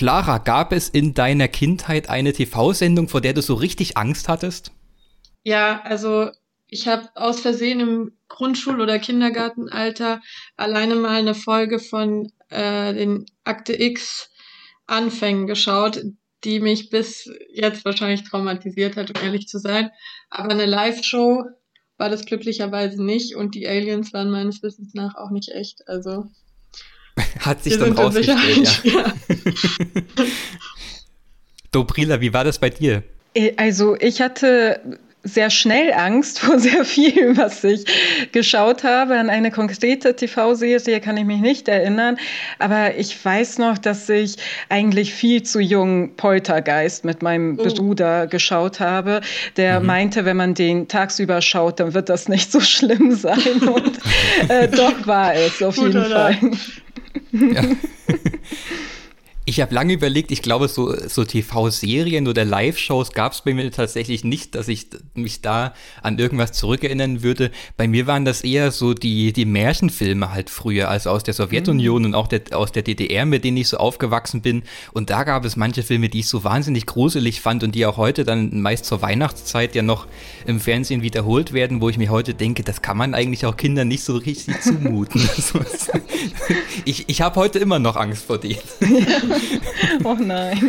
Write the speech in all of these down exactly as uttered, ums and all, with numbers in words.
Clara, gab es in deiner Kindheit eine T V-Sendung, vor der du so richtig Angst hattest? Ja, also ich habe aus Versehen im Grundschul- oder Kindergartenalter alleine mal eine Folge von äh, den Akte X Anfängen geschaut, die mich bis jetzt wahrscheinlich traumatisiert hat, um ehrlich zu sein. Aber eine Live-Show war das glücklicherweise nicht und die Aliens waren meines Wissens nach auch nicht echt. Also Hat sich wir dann sind in rausgestellt, Sicherheit. ja. Ja. Dobrila, wie war das bei dir? Also ich hatte sehr schnell Angst vor sehr viel, was ich geschaut habe. An eine konkrete T V-Serie kann ich mich nicht erinnern, aber ich weiß noch, dass ich eigentlich viel zu jung Poltergeist mit meinem Oh. Bruder geschaut habe. Der Mhm. meinte, wenn man den tagsüber schaut, dann wird das nicht so schlimm sein. Und äh, doch war es auf Guter jeden Fall. Ja. Ich habe lange überlegt, ich glaube, so, so T V-Serien oder Live-Shows gab es bei mir tatsächlich nicht, dass ich mich da an irgendwas zurückerinnern würde. Bei mir waren das eher so die, die Märchenfilme halt früher, also aus der Sowjetunion mhm. und auch der, aus der D D R, mit denen ich so aufgewachsen bin. Und da gab es manche Filme, die ich so wahnsinnig gruselig fand und die auch heute dann meist zur Weihnachtszeit ja noch im Fernsehen wiederholt werden, wo ich mir heute denke, das kann man eigentlich auch Kindern nicht so richtig zumuten. ich ich habe heute immer noch Angst vor denen. Oh nein.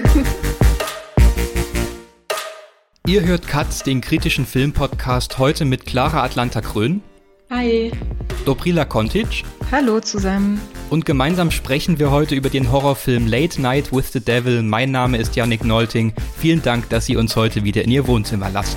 Ihr hört Katz, den kritischen Filmpodcast, heute mit Clara Atlanta Krön. Hi. Dobrila Kontic. Hallo zusammen. Und gemeinsam sprechen wir heute über den Horrorfilm Late Night with the Devil. Mein Name ist Yannick Nolting. Vielen Dank, dass Sie uns heute wieder in Ihr Wohnzimmer lassen.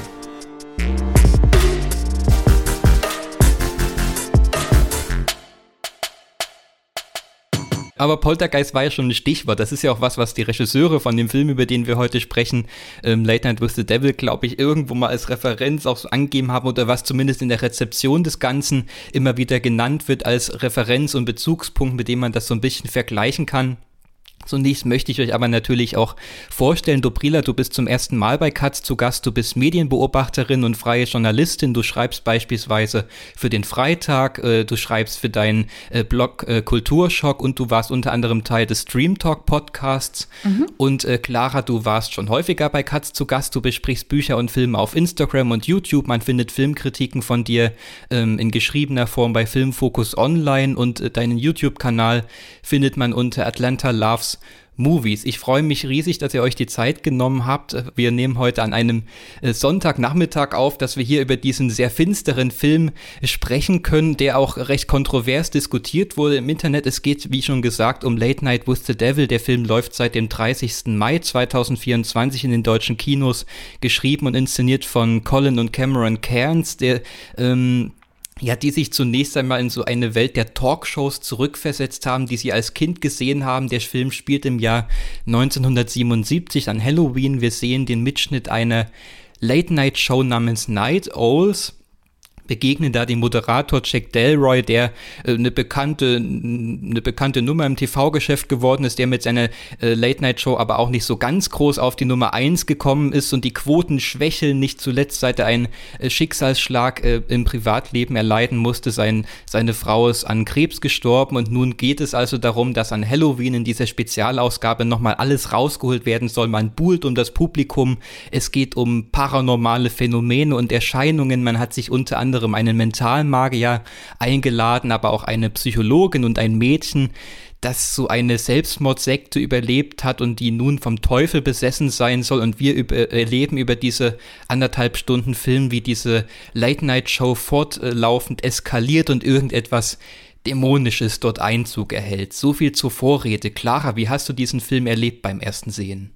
Aber Poltergeist war ja schon ein Stichwort. Das ist ja auch was, was die Regisseure von dem Film, über den wir heute sprechen, ähm, Late Night with the Devil, glaube ich, irgendwo mal als Referenz auch so angegeben haben oder was zumindest in der Rezeption des Ganzen immer wieder genannt wird als Referenz und Bezugspunkt, mit dem man das so ein bisschen vergleichen kann. Zunächst möchte ich euch aber natürlich auch vorstellen, Dobrila, du bist zum ersten Mal bei Katz zu Gast, du bist Medienbeobachterin und freie Journalistin, du schreibst beispielsweise für den Freitag, äh, du schreibst für deinen äh, Blog äh, Kulturschock und du warst unter anderem Teil des Stream Talk Podcasts mhm. und äh, Clara, du warst schon häufiger bei Katz zu Gast, du besprichst Bücher und Filme auf Instagram und YouTube, man findet Filmkritiken von dir ähm, in geschriebener Form bei Filmfokus Online und äh, deinen YouTube-Kanal findet man unter Atlanta Loves Movies. Ich freue mich riesig, dass ihr euch die Zeit genommen habt. Wir nehmen heute an einem Sonntagnachmittag auf, dass wir hier über diesen sehr finsteren Film sprechen können, der auch recht kontrovers diskutiert wurde im Internet. Es geht, wie schon gesagt, um Late Night with the Devil. Der Film läuft seit dem dreißigsten Mai zweitausendvierundzwanzig in den deutschen Kinos, geschrieben und inszeniert von Colin und Cameron Cairns, der ähm, ja, die sich zunächst einmal in so eine Welt der Talkshows zurückversetzt haben, die sie als Kind gesehen haben. Der Film spielt im Jahr neunzehnhundertsiebenundsiebzig an Halloween. Wir sehen den Mitschnitt einer Late-Night-Show namens Night Owls. Begegnen da dem Moderator Jack Delroy, der äh, eine bekannte eine bekannte Nummer im T V-Geschäft geworden ist, der mit seiner äh, Late-Night-Show aber auch nicht so ganz groß auf die Nummer eins gekommen ist und die Quoten schwächeln, nicht zuletzt seit er einen äh, Schicksalsschlag äh, im Privatleben erleiden musste. Sein, seine Frau ist an Krebs gestorben und nun geht es also darum, dass an Halloween in dieser Spezialausgabe nochmal alles rausgeholt werden soll. Man buhlt um das Publikum, es geht um paranormale Phänomene und Erscheinungen, man hat sich unter anderem einen Mentalmagier eingeladen, aber auch eine Psychologin und ein Mädchen, das so eine Selbstmordsekte überlebt hat und die nun vom Teufel besessen sein soll. Und wir über, erleben über diese anderthalb Stunden Film, wie diese Late-Night-Show fortlaufend eskaliert und irgendetwas Dämonisches dort Einzug erhält. So viel zur Vorrede. Clara, wie hast du diesen Film erlebt beim ersten Sehen?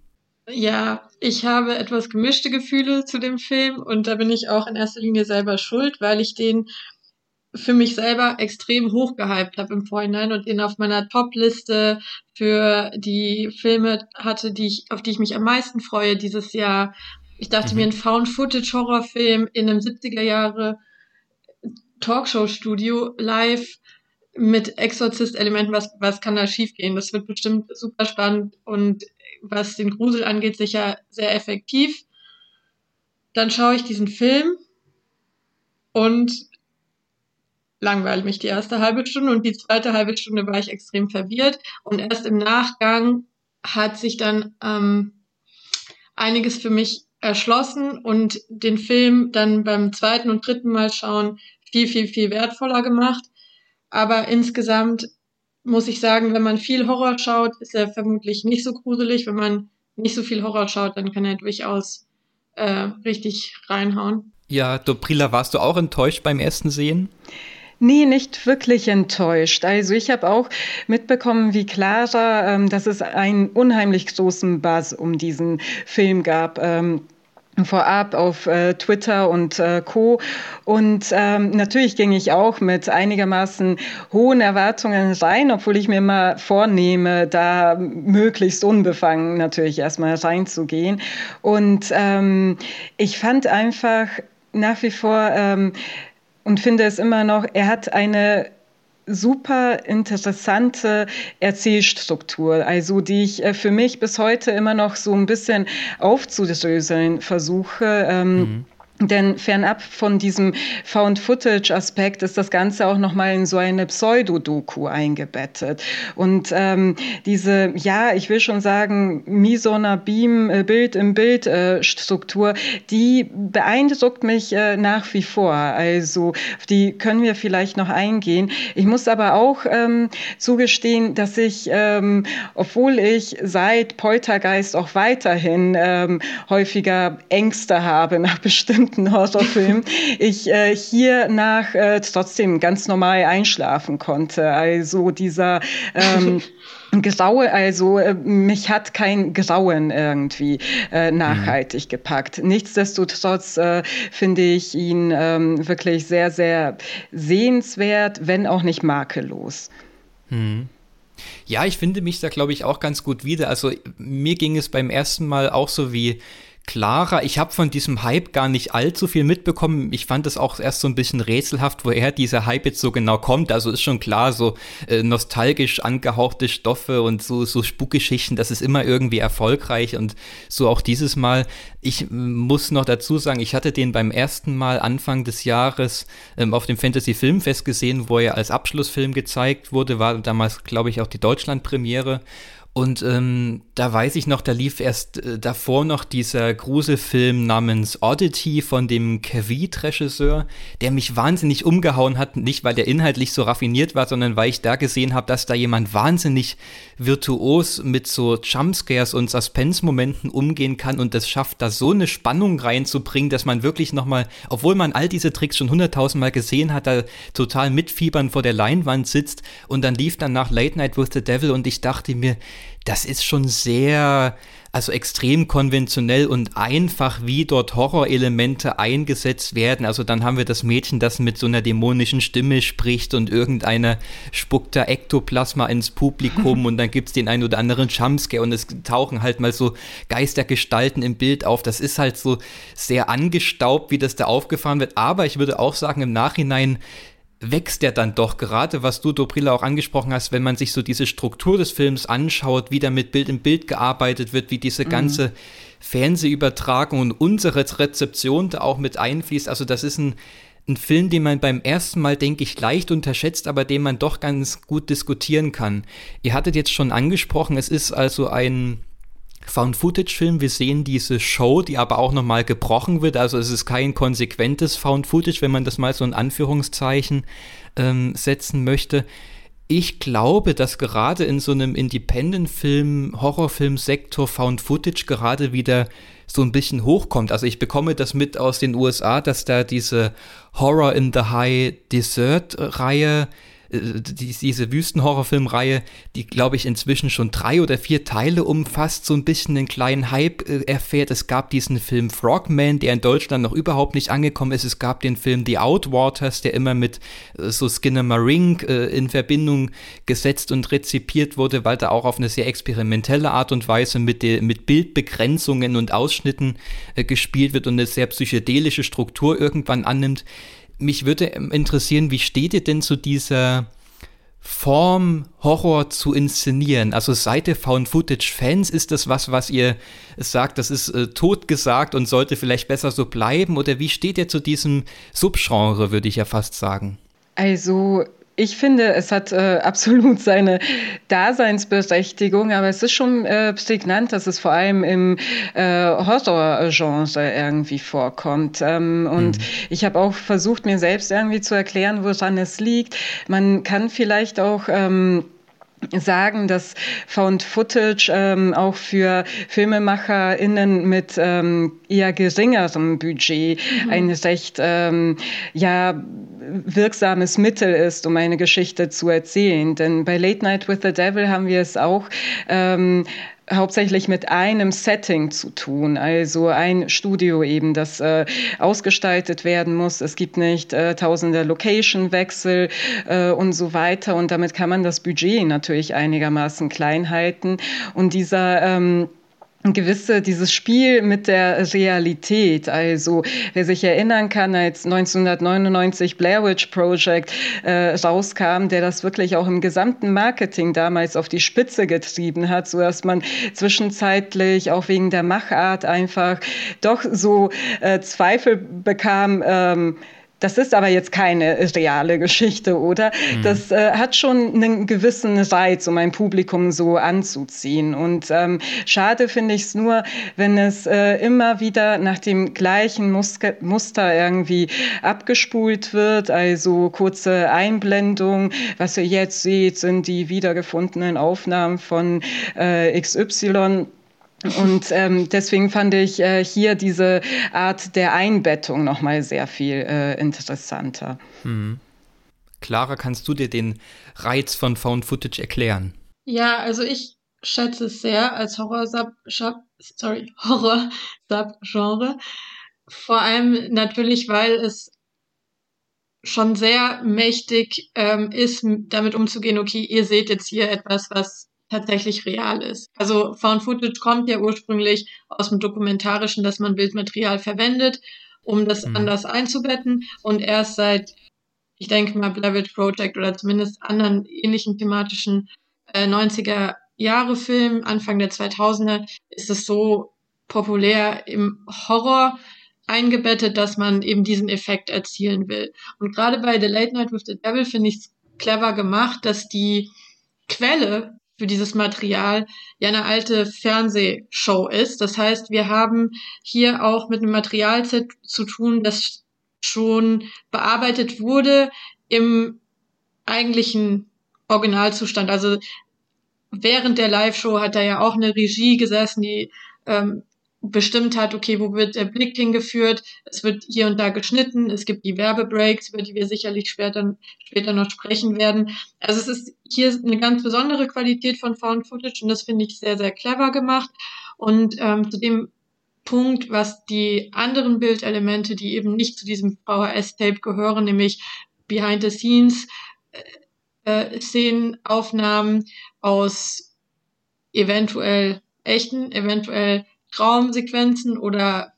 Ja, ich habe etwas gemischte Gefühle zu dem Film und da bin ich auch in erster Linie selber schuld, weil ich den für mich selber extrem hoch gehypt habe im Vorhinein und ihn auf meiner Top-Liste für die Filme hatte, die ich, auf die ich mich am meisten freue dieses Jahr. Ich dachte mhm. mir, ein Found-Footage-Horrorfilm in einem siebziger Jahre Talkshow-Studio live mit Exorzist-Elementen, was, was kann da schiefgehen? Das wird bestimmt super spannend und was den Grusel angeht, sicher sehr effektiv. Dann schaue ich diesen Film und langweile mich die erste halbe Stunde und die zweite halbe Stunde war ich extrem verwirrt und erst im Nachgang hat sich dann ähm, einiges für mich erschlossen und den Film dann beim zweiten und dritten Mal schauen viel, viel, viel wertvoller gemacht. Aber insgesamt muss ich sagen, wenn man viel Horror schaut, ist er vermutlich nicht so gruselig. Wenn man nicht so viel Horror schaut, dann kann er durchaus äh, richtig reinhauen. Ja, Dobrila, warst du auch enttäuscht beim ersten Sehen? Nee, nicht wirklich enttäuscht. Also ich habe auch mitbekommen, wie Clara, ähm, dass es einen unheimlich großen Buzz um diesen Film gab. Ähm, vorab auf äh, Twitter und äh, Co. Und ähm, natürlich ging ich auch mit einigermaßen hohen Erwartungen rein, obwohl ich mir mal vornehme, da möglichst unbefangen natürlich erstmal reinzugehen. Und ähm, ich fand einfach nach wie vor ähm, und finde es immer noch, er hat eine super interessante Erzählstruktur, also die ich äh, für mich bis heute immer noch so ein bisschen aufzudröseln versuche. Ähm, mhm. Denn fernab von diesem Found-Footage-Aspekt ist das Ganze auch nochmal in so eine Pseudo-Doku eingebettet. Und ähm, diese, ja, ich will schon sagen, Misona Beam, äh, Bild im Bild äh, Struktur, die beeindruckt mich äh, nach wie vor. Also auf die können wir vielleicht noch eingehen. Ich muss aber auch ähm, zugestehen, dass ich, ähm, obwohl ich seit Poltergeist auch weiterhin ähm, häufiger Ängste habe nach bestimmten Horrorfilm, ich äh, hier nach äh, trotzdem ganz normal einschlafen konnte. Also dieser ähm, Graue, also äh, mich hat kein Grauen irgendwie äh, nachhaltig mhm. gepackt. Nichtsdestotrotz äh, finde ich ihn ähm, wirklich sehr, sehr sehenswert, wenn auch nicht makellos. Mhm. Ja, ich finde mich da, glaube ich, auch ganz gut wieder. Also mir ging es beim ersten Mal auch so wie Clara. Ich habe von diesem Hype gar nicht allzu viel mitbekommen. Ich fand es auch erst so ein bisschen rätselhaft, woher dieser Hype jetzt so genau kommt. Also ist schon klar, so äh, nostalgisch angehauchte Stoffe und so, so Spukgeschichten, das ist immer irgendwie erfolgreich und so auch dieses Mal. Ich äh, muss noch dazu sagen, ich hatte den beim ersten Mal Anfang des Jahres ähm, auf dem Fantasy Filmfest gesehen, wo er als Abschlussfilm gezeigt wurde, war damals, glaube ich, auch die Deutschlandpremiere. Und ähm, da weiß ich noch, da lief erst äh, davor noch dieser Gruselfilm namens Oddity von dem Kavit-Regisseur, der mich wahnsinnig umgehauen hat, nicht weil der inhaltlich so raffiniert war, sondern weil ich da gesehen habe, dass da jemand wahnsinnig virtuos mit so Jumpscares und Suspense-Momenten umgehen kann und das schafft, da so eine Spannung reinzubringen, dass man wirklich nochmal, obwohl man all diese Tricks schon hunderttausendmal gesehen hat, da total mitfiebern vor der Leinwand sitzt und dann lief dann nach Late Night with the Devil und ich dachte mir, das ist schon sehr, also extrem konventionell und einfach, wie dort Horrorelemente eingesetzt werden. Also dann haben wir das Mädchen, das mit so einer dämonischen Stimme spricht und irgendeiner spuckt da Ektoplasma ins Publikum und dann gibt's den einen oder anderen Jumpscare und es tauchen halt mal so Geistergestalten im Bild auf. Das ist halt so sehr angestaubt, wie das da aufgefahren wird. Aber ich würde auch sagen, im Nachhinein wächst der dann doch, gerade was du, Dobrila, auch angesprochen hast, wenn man sich so diese Struktur des Films anschaut, wie da mit Bild im Bild gearbeitet wird, wie diese ganze mhm. Fernsehübertragung und unsere Rezeption da auch mit einfließt. Also das ist ein, ein Film, den man beim ersten Mal, denke ich, leicht unterschätzt, aber den man doch ganz gut diskutieren kann. Ihr hattet jetzt schon angesprochen, es ist also ein Found-Footage-Film. Wir sehen diese Show, die aber auch nochmal gebrochen wird. Also es ist kein konsequentes Found-Footage, wenn man das mal so in Anführungszeichen ähm, setzen möchte. Ich glaube, dass gerade in so einem Independent-Film, Horrorfilm-Sektor Found-Footage gerade wieder so ein bisschen hochkommt. Also ich bekomme das mit aus den U S A, dass da diese Horror in the High Desert-Reihe, Die, diese Wüstenhorrorfilmreihe, die, glaube ich, inzwischen schon drei oder vier Teile umfasst, so ein bisschen einen kleinen Hype äh, erfährt. Es gab diesen Film Frogman, der in Deutschland noch überhaupt nicht angekommen ist. Es gab den Film The Outwaters, der immer mit äh, so Skinamarink äh, in Verbindung gesetzt und rezipiert wurde, weil da auch auf eine sehr experimentelle Art und Weise mit, de, mit Bildbegrenzungen und Ausschnitten äh, gespielt wird und eine sehr psychedelische Struktur irgendwann annimmt. Mich würde interessieren, wie steht ihr denn zu dieser Form, Horror zu inszenieren? Also seid ihr Found-Footage-Fans? Ist das was, was ihr sagt, das ist äh, totgesagt und sollte vielleicht besser so bleiben? Oder wie steht ihr zu diesem Subgenre, würde ich ja fast sagen? Also Ich finde, es hat äh, absolut seine Daseinsberechtigung, aber es ist schon äh, prägnant, dass es vor allem im äh, Horrorgenre irgendwie vorkommt. Ähm, und mhm. ich habe auch versucht, mir selbst irgendwie zu erklären, woran es liegt. Man kann vielleicht auch ähm, sagen, dass Found Footage ähm, auch für FilmemacherInnen mit ähm, eher geringerem Budget mhm. ein recht ähm, ja, wirksames Mittel ist, um eine Geschichte zu erzählen. Denn bei Late Night with the Devil haben wir es auch ähm, hauptsächlich mit einem Setting zu tun, also ein Studio eben, das äh, ausgestaltet werden muss. Es gibt nicht äh, tausende Location-Wechsel äh, und so weiter und damit kann man das Budget natürlich einigermaßen klein halten und dieser ähm, gewisse, dieses Spiel mit der Realität, also wer sich erinnern kann, als neunzehnhundertneunundneunzig Blair Witch Project äh, rauskam, der das wirklich auch im gesamten Marketing damals auf die Spitze getrieben hat, so dass man zwischenzeitlich auch wegen der Machart einfach doch so äh, Zweifel bekam, ähm, das ist aber jetzt keine reale Geschichte, oder? Mhm. Das äh, hat schon einen gewissen Reiz, um ein Publikum so anzuziehen. Und ähm, schade finde ich es nur, wenn es äh, immer wieder nach dem gleichen Muske- Muster irgendwie abgespult wird. Also kurze Einblendung. Was ihr jetzt seht, sind die wiedergefundenen Aufnahmen von äh, X Y. Und ähm, deswegen fand ich äh, hier diese Art der Einbettung nochmal sehr viel äh, interessanter. Mhm. Clara, kannst du dir den Reiz von Found Footage erklären? Ja, also ich schätze es sehr als Horror-Sub, sorry, Horror-Sub-Genre. Vor allem natürlich, weil es schon sehr mächtig ähm, ist, damit umzugehen, okay, ihr seht jetzt hier etwas, was tatsächlich real ist. Also Found Footage kommt ja ursprünglich aus dem Dokumentarischen, dass man Bildmaterial verwendet, um das mhm. anders einzubetten und erst seit, ich denke mal, Blair Witch Project oder zumindest anderen ähnlichen thematischen äh, neunziger-Jahre-Filmen, Anfang der zweitausender, ist es so populär im Horror eingebettet, dass man eben diesen Effekt erzielen will. Und gerade bei The Late Night with the Devil finde ich es clever gemacht, dass die Quelle für dieses Material ja eine alte Fernsehshow ist. Das heißt, wir haben hier auch mit einem Material zu, zu tun, das schon bearbeitet wurde im eigentlichen Originalzustand. Also während der Live-Show hat da ja auch eine Regie gesessen, die ähm, bestimmt hat, okay, wo wird der Blick hingeführt, es wird hier und da geschnitten, es gibt die Werbebreaks, über die wir sicherlich später, später noch sprechen werden. Also es ist hier eine ganz besondere Qualität von Found Footage und das finde ich sehr, sehr clever gemacht. Und ähm, zu dem Punkt, was die anderen Bildelemente, die eben nicht zu diesem V H S-Tape gehören, nämlich Behind the Scenes, äh, Szenen, Aufnahmen aus eventuell echten, eventuell Traumsequenzen oder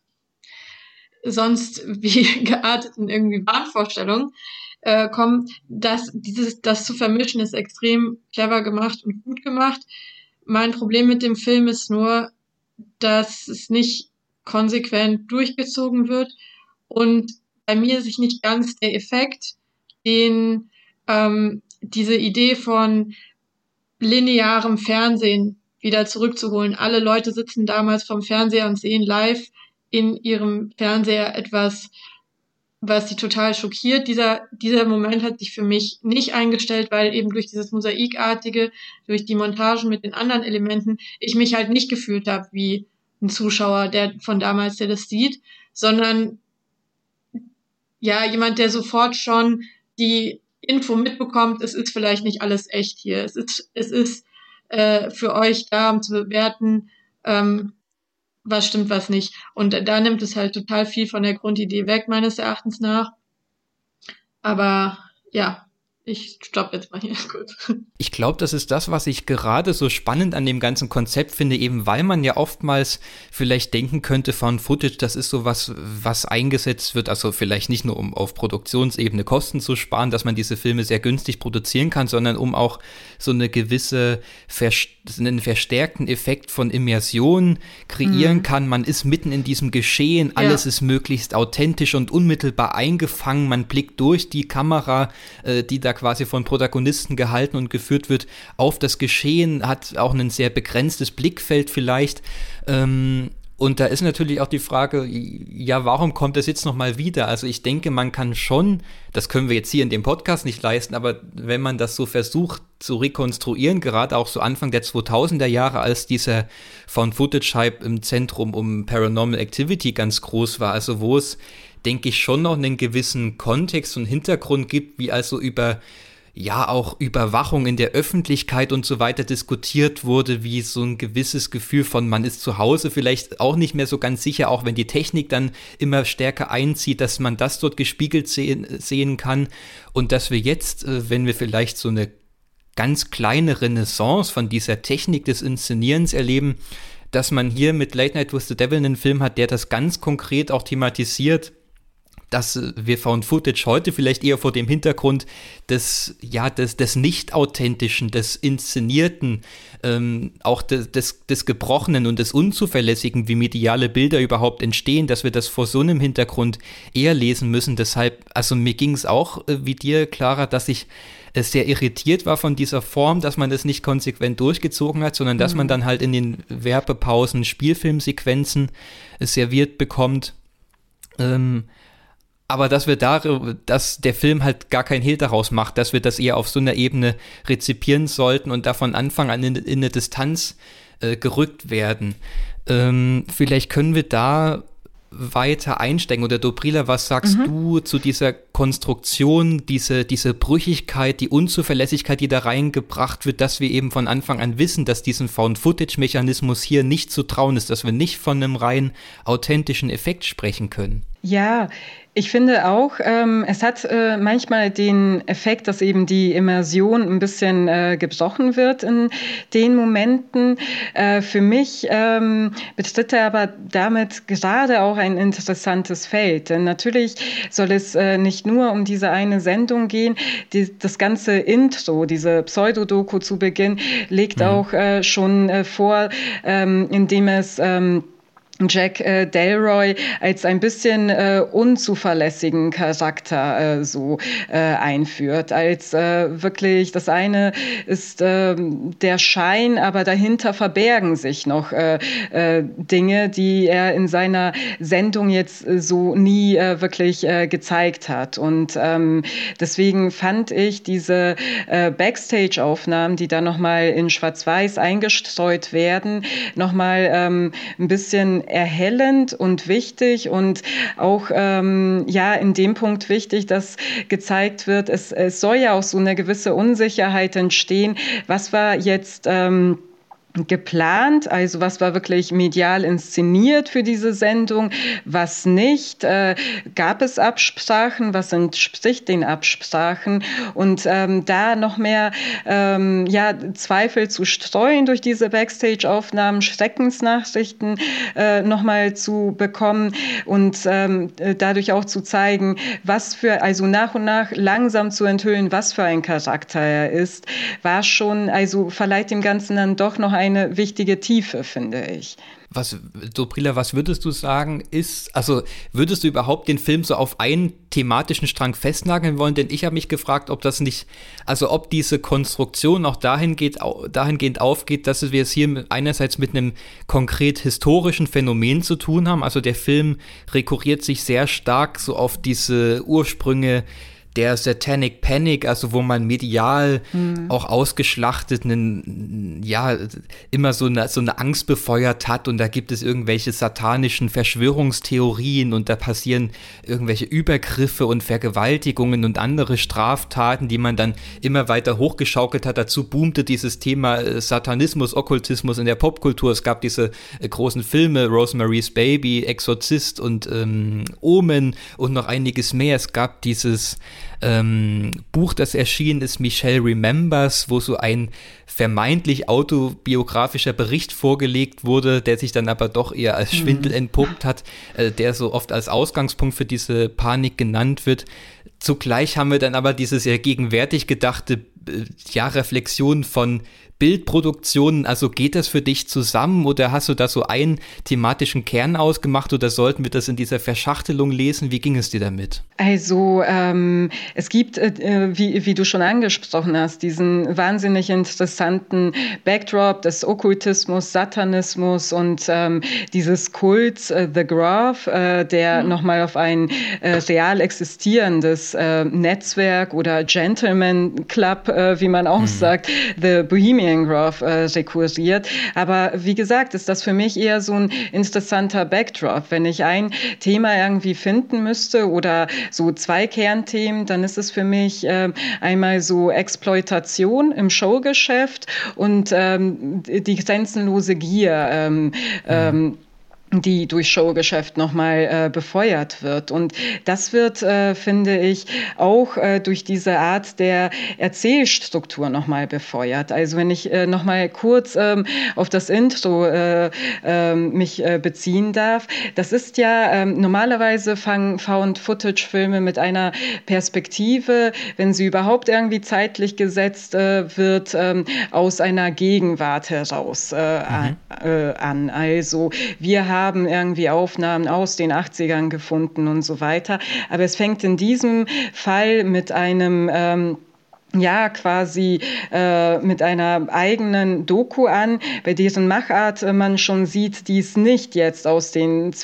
sonst wie gearteten irgendwie Wahnvorstellungen äh, kommen, dass dieses, das zu vermischen ist extrem clever gemacht und gut gemacht. Mein Problem mit dem Film ist nur, dass es nicht konsequent durchgezogen wird und bei mir sich nicht ganz der Effekt, den ähm, diese Idee von linearem Fernsehen wieder zurückzuholen. Alle Leute sitzen damals vom Fernseher und sehen live in ihrem Fernseher etwas, was sie total schockiert. Dieser, dieser Moment hat sich für mich nicht eingestellt, weil eben durch dieses Mosaikartige, durch die Montagen mit den anderen Elementen, ich mich halt nicht gefühlt habe wie ein Zuschauer, der von damals, der das sieht, sondern ja, jemand, der sofort schon die Info mitbekommt, es ist vielleicht nicht alles echt hier. Es ist, es ist äh, für euch da, um zu bewerten, ähm, was stimmt, was nicht. Und da nimmt es halt total viel von der Grundidee weg, meines Erachtens nach. Aber ja, ich stopp jetzt mal hier kurz. Ich glaube, das ist das, was ich gerade so spannend an dem ganzen Konzept finde, eben weil man ja oftmals vielleicht denken könnte, Found Footage, das ist so was, was eingesetzt wird, also vielleicht nicht nur, um auf Produktionsebene Kosten zu sparen, dass man diese Filme sehr günstig produzieren kann, sondern um auch so eine gewisse, einen verstärkten Effekt von Immersion kreieren mhm. kann. Man ist mitten in diesem Geschehen, alles ja. ist möglichst authentisch und unmittelbar eingefangen, man blickt durch die Kamera, äh, die da da quasi von Protagonisten gehalten und geführt wird auf das Geschehen, hat auch ein sehr begrenztes Blickfeld vielleicht. Ähm, und da ist natürlich auch die Frage, ja, warum kommt das jetzt nochmal wieder? Also ich denke, man kann schon, das können wir jetzt hier in dem Podcast nicht leisten, aber wenn man das so versucht zu rekonstruieren, gerade auch so Anfang der zweitausender Jahre, als dieser Found-Footage-Hype im Zentrum um Paranormal Activity ganz groß war, also wo es, denke ich, schon noch einen gewissen Kontext und Hintergrund gibt, wie also über ja auch Überwachung in der Öffentlichkeit und so weiter diskutiert wurde, wie so ein gewisses Gefühl von, man ist zu Hause vielleicht auch nicht mehr so ganz sicher, auch wenn die Technik dann immer stärker einzieht, dass man das dort gespiegelt sehen, sehen kann und dass wir jetzt, wenn wir vielleicht so eine ganz kleine Renaissance von dieser Technik des Inszenierens erleben, dass man hier mit Late Night with the Devil einen Film hat, der das ganz konkret auch thematisiert, dass wir Found Footage heute vielleicht eher vor dem Hintergrund des, ja, des, des Nicht-Authentischen, des Inszenierten, ähm, auch des, des, des Gebrochenen und des Unzuverlässigen, wie mediale Bilder überhaupt entstehen, dass wir das vor so einem Hintergrund eher lesen müssen. Deshalb, also mir ging es auch äh, wie dir, Clara, dass ich äh, sehr irritiert war von dieser Form, dass man das nicht konsequent durchgezogen hat, sondern dass mhm. man dann halt in den Werbepausen Spielfilmsequenzen äh, serviert bekommt. Ähm, Aber dass wir da, dass der Film halt gar kein Hehl daraus macht, dass wir das eher auf so einer Ebene rezipieren sollten und da von Anfang an in, in eine Distanz äh, gerückt werden. Ähm, vielleicht können wir da weiter einsteigen. Oder Dobrila, was sagst mhm. du zu dieser Konstruktion, diese, diese Brüchigkeit, die Unzuverlässigkeit, die da reingebracht wird, dass wir eben von Anfang an wissen, dass diesem Found-Footage-Mechanismus hier nicht zu trauen ist, dass wir nicht von einem rein authentischen Effekt sprechen können? Ja, ich finde auch, ähm, es hat äh, manchmal den Effekt, dass eben die Immersion ein bisschen äh, gebrochen wird in den Momenten. Äh, für mich ähm, betritt er aber damit gerade auch ein interessantes Feld. Denn natürlich soll es äh, nicht nur um diese eine Sendung gehen. Die, das ganze Intro, diese Pseudodoku zu Beginn, legt mhm. auch äh, schon äh, vor, ähm, indem es ähm, Jack äh, Delroy als ein bisschen äh, unzuverlässigen Charakter äh, so äh, einführt, als äh, wirklich das eine ist äh, der Schein, aber dahinter verbergen sich noch äh, äh, Dinge, die er in seiner Sendung jetzt äh, so nie äh, wirklich äh, gezeigt hat. Und ähm, deswegen fand ich diese äh, Backstage-Aufnahmen, die da nochmal in Schwarz-Weiß eingestreut werden, nochmal ähm, ein bisschen erhellend und wichtig und auch ähm, ja in dem Punkt wichtig, dass gezeigt wird, es, es soll ja auch so eine gewisse Unsicherheit entstehen. Was war jetzt ähm, geplant, also was war wirklich medial inszeniert für diese Sendung, was nicht, äh, gab es Absprachen, was entspricht den Absprachen und ähm, da noch mehr ähm, ja, Zweifel zu streuen durch diese Backstage-Aufnahmen, Schreckensnachrichten äh, nochmal zu bekommen und ähm, dadurch auch zu zeigen, was für, also nach und nach langsam zu enthüllen, was für ein Charakter er ist, war schon, also verleiht dem Ganzen dann doch noch ein eine wichtige Tiefe, finde ich. Was, Dobrila, was würdest du sagen, ist, also würdest du überhaupt den Film so auf einen thematischen Strang festnageln wollen? Denn ich habe mich gefragt, ob das nicht, also ob diese Konstruktion auch dahingehend, dahingehend aufgeht, dass wir es hier einerseits mit einem konkret historischen Phänomen zu tun haben. Also der Film rekurriert sich sehr stark so auf diese Ursprünge der Satanic Panic, also wo man medial mhm. auch ausgeschlachtet einen, ja, immer so eine, so eine Angst befeuert hat und da gibt es irgendwelche satanischen Verschwörungstheorien und da passieren irgendwelche Übergriffe und Vergewaltigungen und andere Straftaten, die man dann immer weiter hochgeschaukelt hat. Dazu boomte dieses Thema Satanismus, Okkultismus in der Popkultur. Es gab diese äh, großen Filme, Rosemary's Baby, Exorzist und ähm, Omen und noch einiges mehr. Es gab dieses Ähm, Buch, das erschienen ist, Michelle Remembers, wo so ein vermeintlich autobiografischer Bericht vorgelegt wurde, der sich dann aber doch eher als Schwindel mhm. entpuppt hat, äh, der so oft als Ausgangspunkt für diese Panik genannt wird. Zugleich haben wir dann aber diese sehr gegenwärtig gedachte äh, ja, Reflexion von Bildproduktionen, also geht das für dich zusammen oder hast du da so einen thematischen Kern ausgemacht oder sollten wir das in dieser Verschachtelung lesen? Wie ging es dir damit? Also ähm, es gibt, äh, wie, wie du schon angesprochen hast, diesen wahnsinnig interessanten Backdrop des Okkultismus, Satanismus und ähm, dieses Kults äh, The Graph, äh, der mhm. nochmal auf ein äh, real existierendes äh, Netzwerk oder Gentleman Club, äh, wie man auch mhm. sagt, The Bohemian Graph äh, rekurriert. Aber wie gesagt, ist das für mich eher so ein interessanter Backdrop. Wenn ich ein Thema irgendwie finden müsste oder so zwei Kernthemen, dann ist es für mich äh, einmal so Exploitation im Showgeschäft und ähm, die grenzenlose Gier. Ähm, mhm. ähm, die durch Showgeschäft nochmal äh, befeuert wird. Und das wird, äh, finde ich, auch äh, durch diese Art der Erzählstruktur nochmal befeuert. Also wenn ich äh, nochmal kurz ähm, auf das Intro äh, äh, mich äh, beziehen darf, das ist ja, äh, normalerweise fangen Found-Footage-Filme mit einer Perspektive, wenn sie überhaupt irgendwie zeitlich gesetzt äh, wird, äh, aus einer Gegenwart heraus äh, mhm. äh, an. Also wir haben haben irgendwie Aufnahmen aus den achtzigern gefunden und so weiter. Aber es fängt in diesem Fall mit einem ähm, ja, quasi äh, mit einer eigenen Doku an, bei deren Machart äh, man schon sieht, die ist nicht jetzt aus den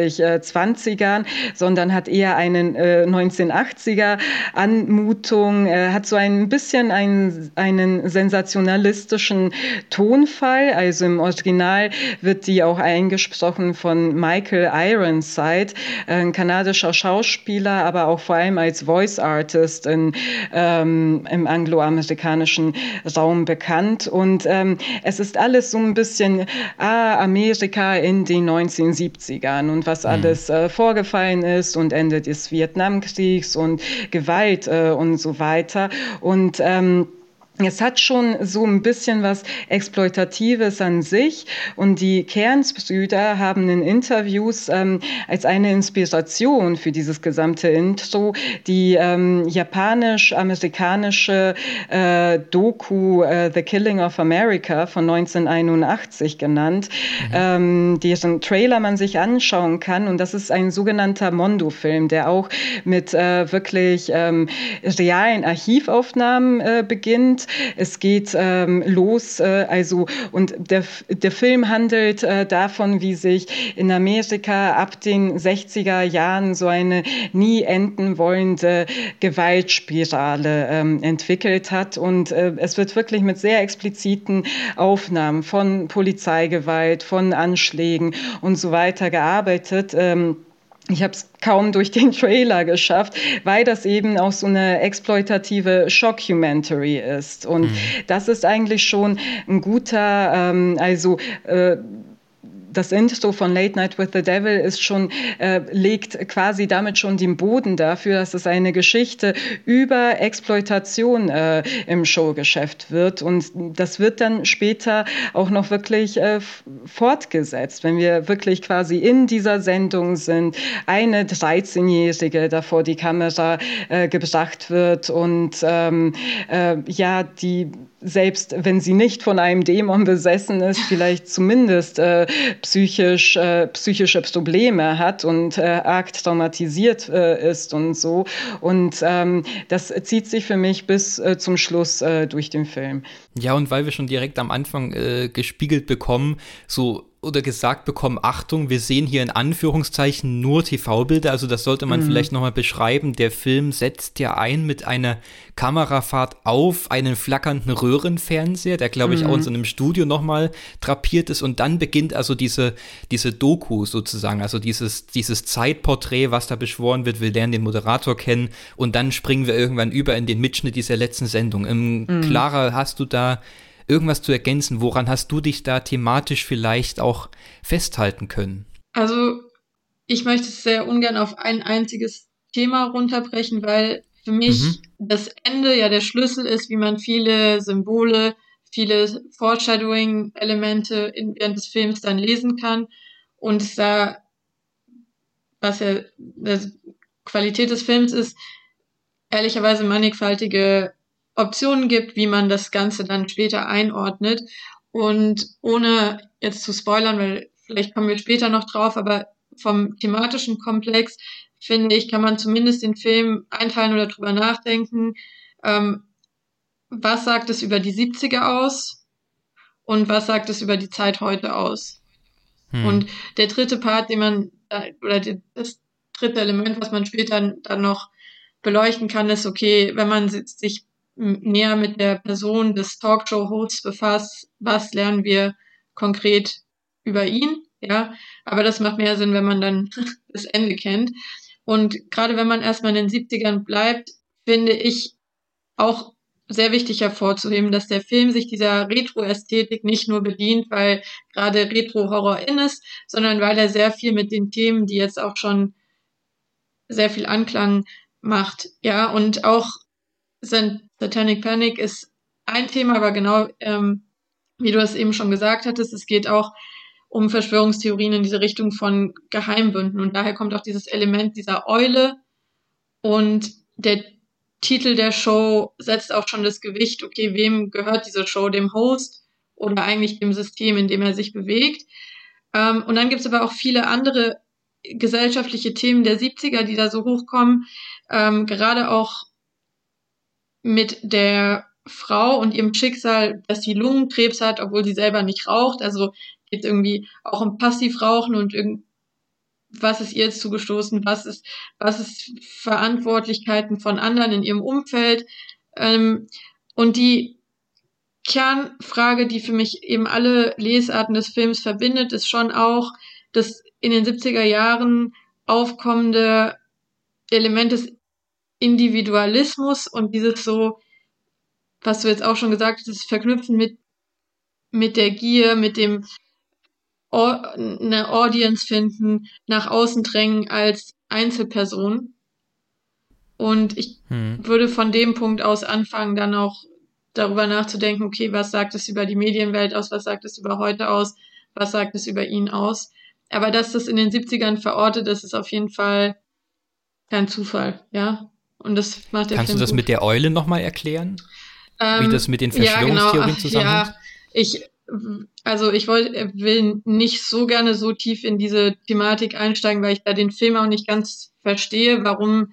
zwanzigern, sondern hat eher einen äh, neunzehnhundertachtziger Anmutung, äh, hat so ein bisschen einen, einen sensationalistischen Tonfall, also im Original wird die auch eingesprochen von Michael Ironside, äh, ein kanadischer Schauspieler, aber auch vor allem als Voice Artist in, ähm, im angloamerikanischen Raum bekannt. Und ähm, es ist alles so ein bisschen ah, Amerika in den neunzehnhundertsiebzigern und was mhm. alles äh, vorgefallen ist und Ende des Vietnamkriegs und Gewalt äh, und so weiter. Und ähm, es hat schon so ein bisschen was Exploitatives an sich und die Cairns-Brüder haben in Interviews ähm, als eine Inspiration für dieses gesamte Intro die ähm, japanisch-amerikanische äh, Doku äh, The Killing of America von neunzehnhunderteinundachtzig genannt, mhm. ähm, deren Trailer man sich anschauen kann und das ist ein sogenannter Mondo-Film, der auch mit äh, wirklich ähm, realen Archivaufnahmen äh, beginnt. Es geht ähm, los, äh, also und der, der Film handelt äh, davon, wie sich in Amerika ab den sechziger Jahren so eine nie enden wollende Gewaltspirale ähm, entwickelt hat und äh, es wird wirklich mit sehr expliziten Aufnahmen von Polizeigewalt, von Anschlägen und so weiter gearbeitet. Ähm, Ich habe es kaum durch den Trailer geschafft, weil das eben auch so eine exploitative Shockumentary ist. Und mhm. das ist eigentlich schon ein guter, ähm, also äh, das Intro von Late Night with the Devil ist schon, äh, legt quasi damit schon den Boden dafür, dass es eine Geschichte über Exploitation äh, im Showgeschäft wird. Und das wird dann später auch noch wirklich äh, fortgesetzt, wenn wir wirklich quasi in dieser Sendung sind, eine dreizehnjährige da vor die Kamera äh, gebracht wird und ähm, äh, ja, die selbst wenn sie nicht von einem Dämon besessen ist, vielleicht zumindest äh, psychisch, äh, psychische Probleme hat und äh, arg traumatisiert äh, ist und so. Und ähm, das zieht sich für mich bis äh, zum Schluss äh, durch den Film. Ja, und weil wir schon direkt am Anfang äh, gespiegelt bekommen, so oder gesagt bekommen, Achtung, wir sehen hier in Anführungszeichen nur T V-Bilder, also das sollte man mhm. vielleicht nochmal beschreiben. Der Film setzt ja ein mit einer Kamerafahrt auf einen flackernden Röhrenfernseher, der, glaube ich, mhm. auch in so einem Studio nochmal drapiert ist und dann beginnt also diese, diese Doku sozusagen, also dieses, dieses Zeitporträt, was da beschworen wird, wir lernen den Moderator kennen und dann springen wir irgendwann über in den Mitschnitt dieser letzten Sendung. Ähm, mhm. Clara, hast du da irgendwas zu ergänzen? Woran hast du dich da thematisch vielleicht auch festhalten können? Also ich möchte es sehr ungern auf ein einziges Thema runterbrechen, weil für mich mhm. das Ende ja der Schlüssel ist, wie man viele Symbole, viele Foreshadowing-Elemente in, während des Films dann lesen kann und es da, was ja die Qualität des Films ist, ehrlicherweise mannigfaltige Optionen gibt, wie man das Ganze dann später einordnet. Und ohne jetzt zu spoilern, weil vielleicht kommen wir später noch drauf, aber vom thematischen Komplex, finde ich, kann man zumindest den Film einteilen oder drüber nachdenken, ähm, was sagt es über die siebziger aus und was sagt es über die Zeit heute aus. Hm. Und der dritte Part, den man, oder die, das dritte Element, was man später dann noch beleuchten kann, ist, okay, wenn man sich näher mit der Person des Talkshow-Hosts befasst, was lernen wir konkret über ihn, ja, aber das macht mehr Sinn, wenn man dann das Ende kennt. Und gerade wenn man erstmal in den siebzigern bleibt, finde ich auch sehr wichtig hervorzuheben, dass der Film sich dieser Retro-Ästhetik nicht nur bedient, weil gerade Retro-Horror in ist, sondern weil er sehr viel mit den Themen, die jetzt auch schon sehr viel Anklang macht, ja, und auch Satanic Panic ist ein Thema, aber genau, ähm, wie du es eben schon gesagt hattest, es geht auch um Verschwörungstheorien in diese Richtung von Geheimbünden und daher kommt auch dieses Element dieser Eule und der Titel der Show setzt auch schon das Gewicht, okay, wem gehört diese Show, dem Host oder eigentlich dem System, in dem er sich bewegt. Ähm, und dann gibt es aber auch viele andere gesellschaftliche Themen der siebziger, die da so hochkommen, ähm, gerade auch mit der Frau und ihrem Schicksal, dass sie Lungenkrebs hat, obwohl sie selber nicht raucht. Also geht irgendwie auch um Passivrauchen und irgend was ist ihr jetzt zugestoßen, was ist, was ist Verantwortlichkeiten von anderen in ihrem Umfeld. Ähm, und die Kernfrage, die für mich eben alle Lesarten des Films verbindet, ist schon auch das in den siebziger Jahren aufkommende Element des Individualismus und dieses so, was du jetzt auch schon gesagt hast, das Verknüpfen mit, mit der Gier, mit dem eine Audience finden, nach außen drängen als Einzelperson. Und ich hm. würde von dem Punkt aus anfangen, dann auch darüber nachzudenken, okay, was sagt es über die Medienwelt aus, was sagt es über heute aus, was sagt es über ihn aus. Aber dass das in den siebzigern verortet ist, ist auf jeden Fall kein Zufall, ja. Und das macht der Kannst Film du das gut. Mit der Eule nochmal erklären? Ähm, Wie das mit den Verschwörungstheorien ja, genau. zusammenhängt? Ja, ich Also ich wollte, will nicht so gerne so tief in diese Thematik einsteigen, weil ich da den Film auch nicht ganz verstehe, warum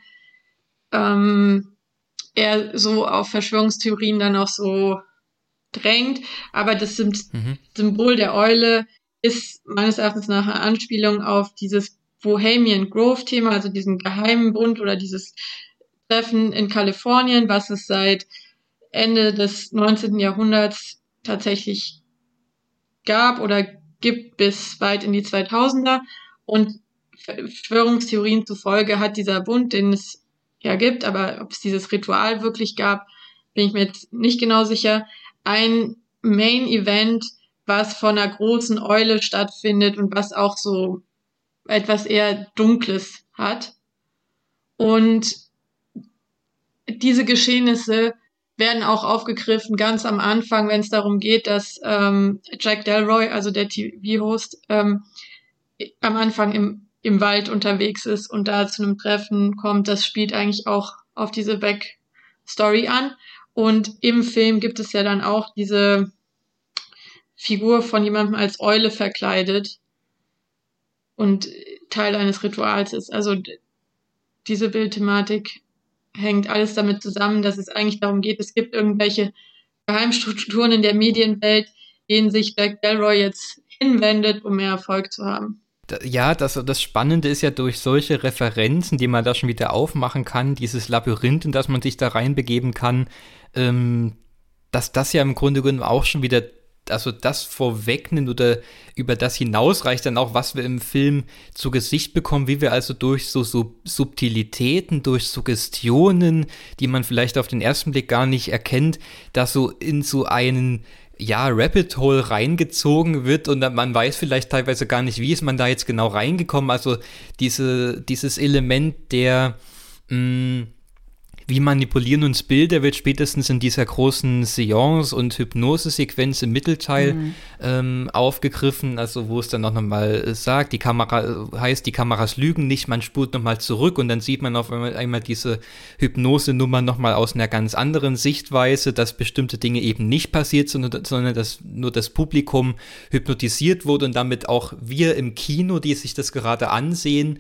ähm, er so auf Verschwörungstheorien dann auch so drängt. Aber das mhm. Symbol der Eule ist meines Erachtens nach eine Anspielung auf dieses Bohemian Grove-Thema, also diesen geheimen Bund oder dieses Treffen in Kalifornien, was es seit Ende des neunzehnten Jahrhunderts tatsächlich gab oder gibt bis weit in die zweitausender. Und Verschwörungstheorien zufolge hat dieser Bund, den es ja gibt, aber ob es dieses Ritual wirklich gab, bin ich mir jetzt nicht genau sicher, ein Main-Event, was von einer großen Eule stattfindet und was auch so etwas eher Dunkles hat. Und diese Geschehnisse werden auch aufgegriffen ganz am Anfang, wenn es darum geht, dass ähm, Jack Delroy, also der T V-Host, ähm, am Anfang im, im Wald unterwegs ist und da zu einem Treffen kommt. Das spielt eigentlich auch auf diese Backstory an. Und im Film gibt es ja dann auch diese Figur von jemandem als Eule verkleidet und Teil eines Rituals ist. Also diese Bildthematik hängt alles damit zusammen, dass es eigentlich darum geht, es gibt irgendwelche Geheimstrukturen in der Medienwelt, denen sich Jack Delroy jetzt hinwendet, um mehr Erfolg zu haben. Ja, das, das Spannende ist ja durch solche Referenzen, die man da schon wieder aufmachen kann, dieses Labyrinth, in das man sich da reinbegeben kann, ähm, dass das ja im Grunde genommen auch schon wieder, also das vorwegnimmt oder über das hinausreicht dann auch, was wir im Film zu Gesicht bekommen, wie wir also durch so, so Subtilitäten, durch Suggestionen, die man vielleicht auf den ersten Blick gar nicht erkennt, da so in so einen ja, Rabbit Hole reingezogen wird und man weiß vielleicht teilweise gar nicht, wie ist man da jetzt genau reingekommen, also diese, dieses Element der, mh, wie manipulieren uns Bilder, wird spätestens in dieser großen Seance- und Hypnose-Sequenz im Mittelteil mhm. ähm, aufgegriffen, also wo es dann auch nochmal sagt, die Kamera, heißt, die Kameras lügen nicht, man spult nochmal zurück und dann sieht man auf einmal, einmal diese Hypnose-Nummer nochmal aus einer ganz anderen Sichtweise, dass bestimmte Dinge eben nicht passiert, sondern, sondern dass nur das Publikum hypnotisiert wurde und damit auch wir im Kino, die sich das gerade ansehen,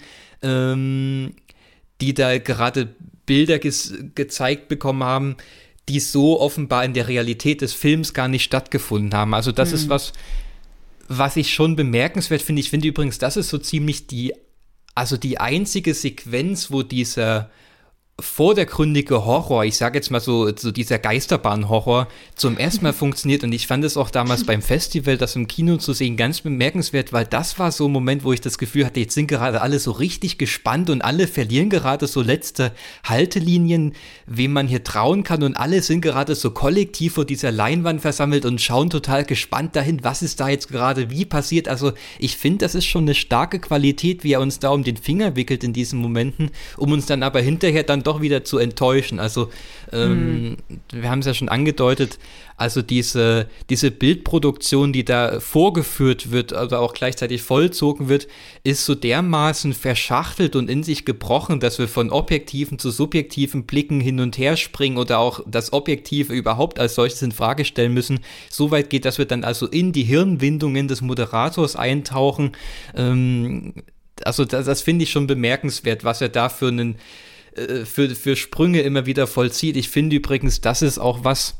ähm, die da gerade Bilder ges- gezeigt bekommen haben, die so offenbar in der Realität des Films gar nicht stattgefunden haben. Also das mhm. ist was, was ich schon bemerkenswert finde. Ich finde übrigens, das ist so ziemlich die, also die einzige Sequenz, wo dieser vordergründige Horror, ich sage jetzt mal so, so dieser Geisterbahn-Horror, zum ersten Mal funktioniert und ich fand es auch damals beim Festival, das im Kino zu sehen, ganz bemerkenswert, weil das war so ein Moment, wo ich das Gefühl hatte, jetzt sind gerade alle so richtig gespannt und alle verlieren gerade so letzte Haltelinien, wem man hier trauen kann und alle sind gerade so kollektiv vor dieser Leinwand versammelt und schauen total gespannt dahin, was ist da jetzt gerade wie passiert. Also ich finde, das ist schon eine starke Qualität, wie er uns da um den Finger wickelt in diesen Momenten, um uns dann aber hinterher dann doch doch wieder zu enttäuschen. Also ähm, hm. wir haben es ja schon angedeutet, also diese, diese Bildproduktion, die da vorgeführt wird, also auch gleichzeitig vollzogen wird, ist so dermaßen verschachtelt und in sich gebrochen, dass wir von objektiven zu subjektiven Blicken hin und her springen oder auch das Objektive überhaupt als solches in Frage stellen müssen. So weit geht, dass wir dann also in die Hirnwindungen des Moderators eintauchen. Ähm, also das, das finde ich schon bemerkenswert, was er da für einen Für, für Sprünge immer wieder vollzieht. Ich finde übrigens, das ist auch was,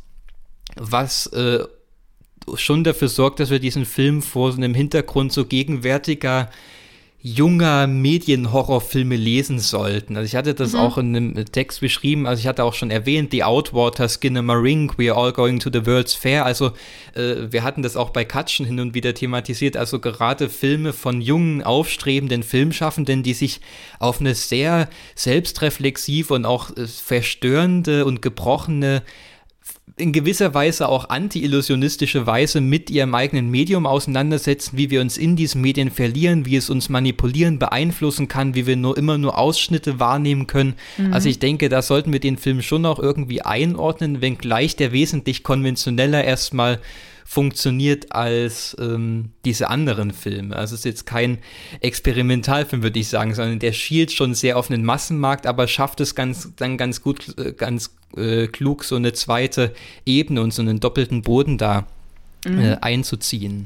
was äh, schon dafür sorgt, dass wir diesen Film vor so einem Hintergrund so gegenwärtiger, junger Medienhorrorfilme lesen sollten. Also ich hatte das mhm. auch in einem Text beschrieben, also ich hatte auch schon erwähnt, The Outwater, Skinamarink, We Are All Going to the World's Fair, also äh, wir hatten das auch bei Katschen hin und wieder thematisiert, also gerade Filme von jungen, aufstrebenden Filmschaffenden, die sich auf eine sehr selbstreflexive und auch äh, verstörende und gebrochene, in gewisser Weise auch anti-illusionistische Weise mit ihrem eigenen Medium auseinandersetzen, wie wir uns in diesen Medien verlieren, wie es uns manipulieren, beeinflussen kann, wie wir nur immer nur Ausschnitte wahrnehmen können. Mhm. Also ich denke, da sollten wir den Film schon auch irgendwie einordnen, wenngleich der wesentlich konventioneller erstmal funktioniert als ähm, diese anderen Filme. Also es ist jetzt kein Experimentalfilm, würde ich sagen, sondern der schielt schon sehr auf einen Massenmarkt, aber schafft es ganz, dann ganz gut, ganz äh, klug, so eine zweite Ebene und so einen doppelten Boden da mhm. äh, einzuziehen.